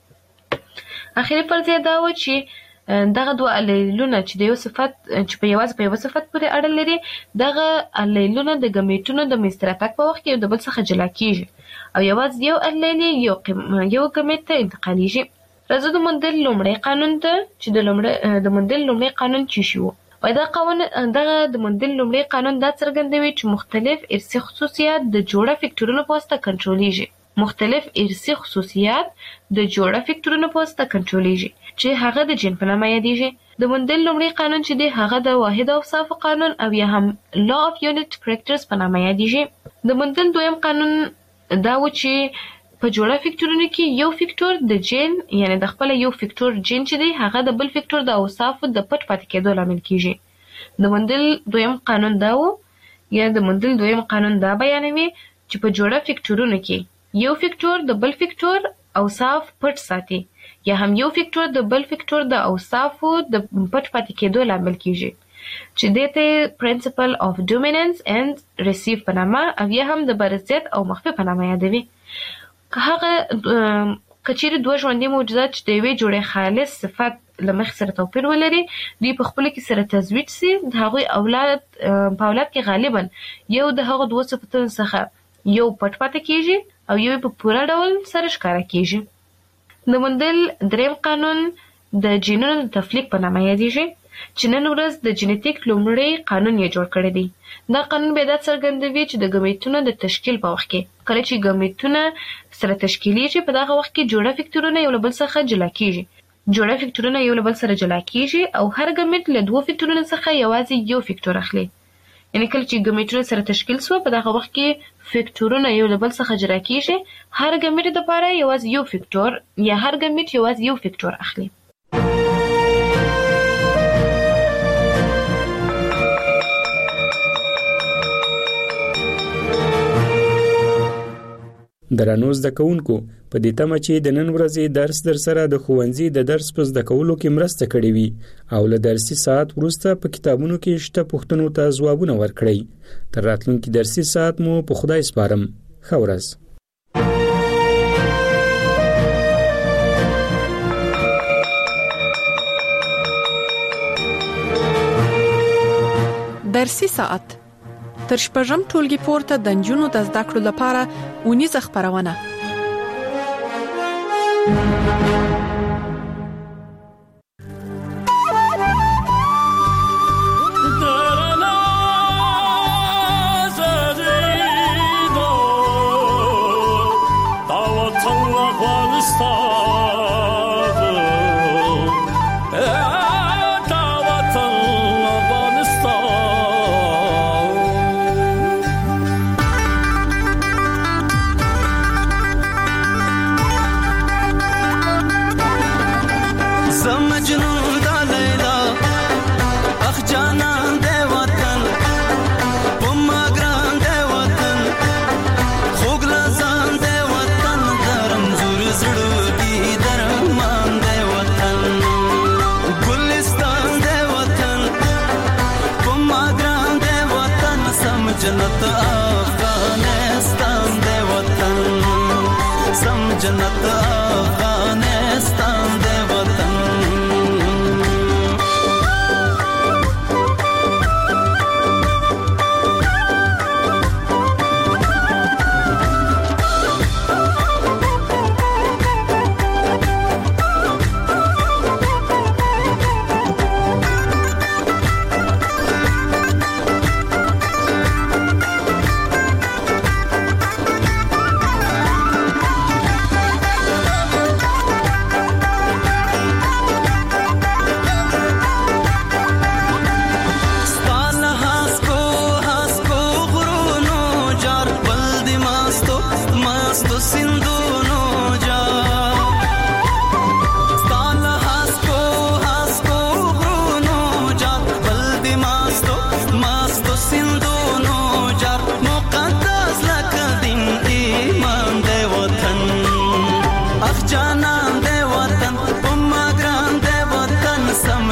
کړه. اخیری فرضیه دا و چې دغه دوه لیلونه چې د یو صفت چې په یوازې په یو صفت پورې اړه لري، دغه لیلونه د ګمیټونو د منځته په وخت کې یو د بل څخه جلا کیږي او یوازې یو لیل یو یو ګمیټ ته انتقالیږي. راځو د موندل لومړی قانون ته چې د لومړی د موندل لومړی قانون څه شو. وای دا قانون دغه د موندل لومړی قانون دا څرګندوي چې مختلف ارثي خصوصیات د جوړه فکټورونو په واسطه کنټرولېږي. مختلف ارثي خصوصیات د جوړه فکټورونو په واسطه کنټرولېږي چې هغه د جین په نامه یادېږي. د موندل لومړی قانون چې دی هغه د واحد اوصاف قانون او یا هم لا اف یونټ کریکټرز په نامه یادېږي. د موندل دویم قانون دا و چې په جوړه فکټورونو کې یو فکټور د جین یعنی د خپل یو فکټور جین چې دی هغه د بل فکټور د اوصافو د پټ پاتې کېدو لامل کیږي. د موندل دویم قانون دا و یا د موندل دویم قانون دا بیانوي چې په جوړه فکټورونو کې یو فکټور د بل فکټور اوصاف پټ ساتي یا هم یو فکټور د بل فکټور د اوصافو د پټ پاتې کېدو لامل کیږي چې دته پرنسپل اف ډومیننس اند ریسیو په نامه او یا هم د برزیت او مخفي په نامه یادوي. که هغه کچېرې دوه ژوندي موجودات چې د یوې جوړې خالص صفت له مخې سره توپیر ولري، دوی په خپله کې سره تزویج سي، د هغوی اولاد په اولاد کې غالبا یو د هغو دوه صفتونو څخه یو پټ پاتې کېږي او یو په پوره ډول سره ښکاره کېږي. د موندل دریم قانون د جینونو د تفلیق په نامه یادېږي چې نن ورځ د جینیټیک لومړی قانون یې جوړ کړی دی. دا قانون بیا دا څرګندوي چې د ګمیټونو د تشکیل په وخت کې کله چې ګمیټونه سره تشکیلیږي په دغه وخت کې جوړه فکټورونه یو له بل څخه جلا کیږي. جوړه فکټورونه یو له بل سره جلا کیږي او هر ګمیټ له دوه فکټورونو څخه یوازې یو فکټور اخلي. یعنی کله چې ګمیټونه سره تشکیل شو په دغه وخت کې فکټورونه یو له بل څخه جلا کیږي، هر ګمیټ لپاره یوازې یو فکټور یا هر ګمیټ یوازې یو فکټور اخلي. درنو زده کوونکو، په دې تمه چې د نن ورځې درس در سره د ښوونځي د درس په زده کولو کې مرسته کړې وي او له درسي ساعت وروسته په کتابونو کې شته پوښتنو ته ځوابونه ورکړئ. تر راتلونکي درسي ساعت مو په خدای سپارم. ښه ورځ. درسي ساعت تر شپږم ټولګي پورته د نجونو د زده کړو لپاره اونیزه خبرونه.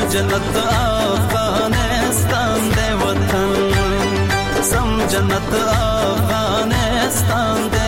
जन्नत अफगानिस्तान दे वतन सम जन्नत अफगानिस्तान दे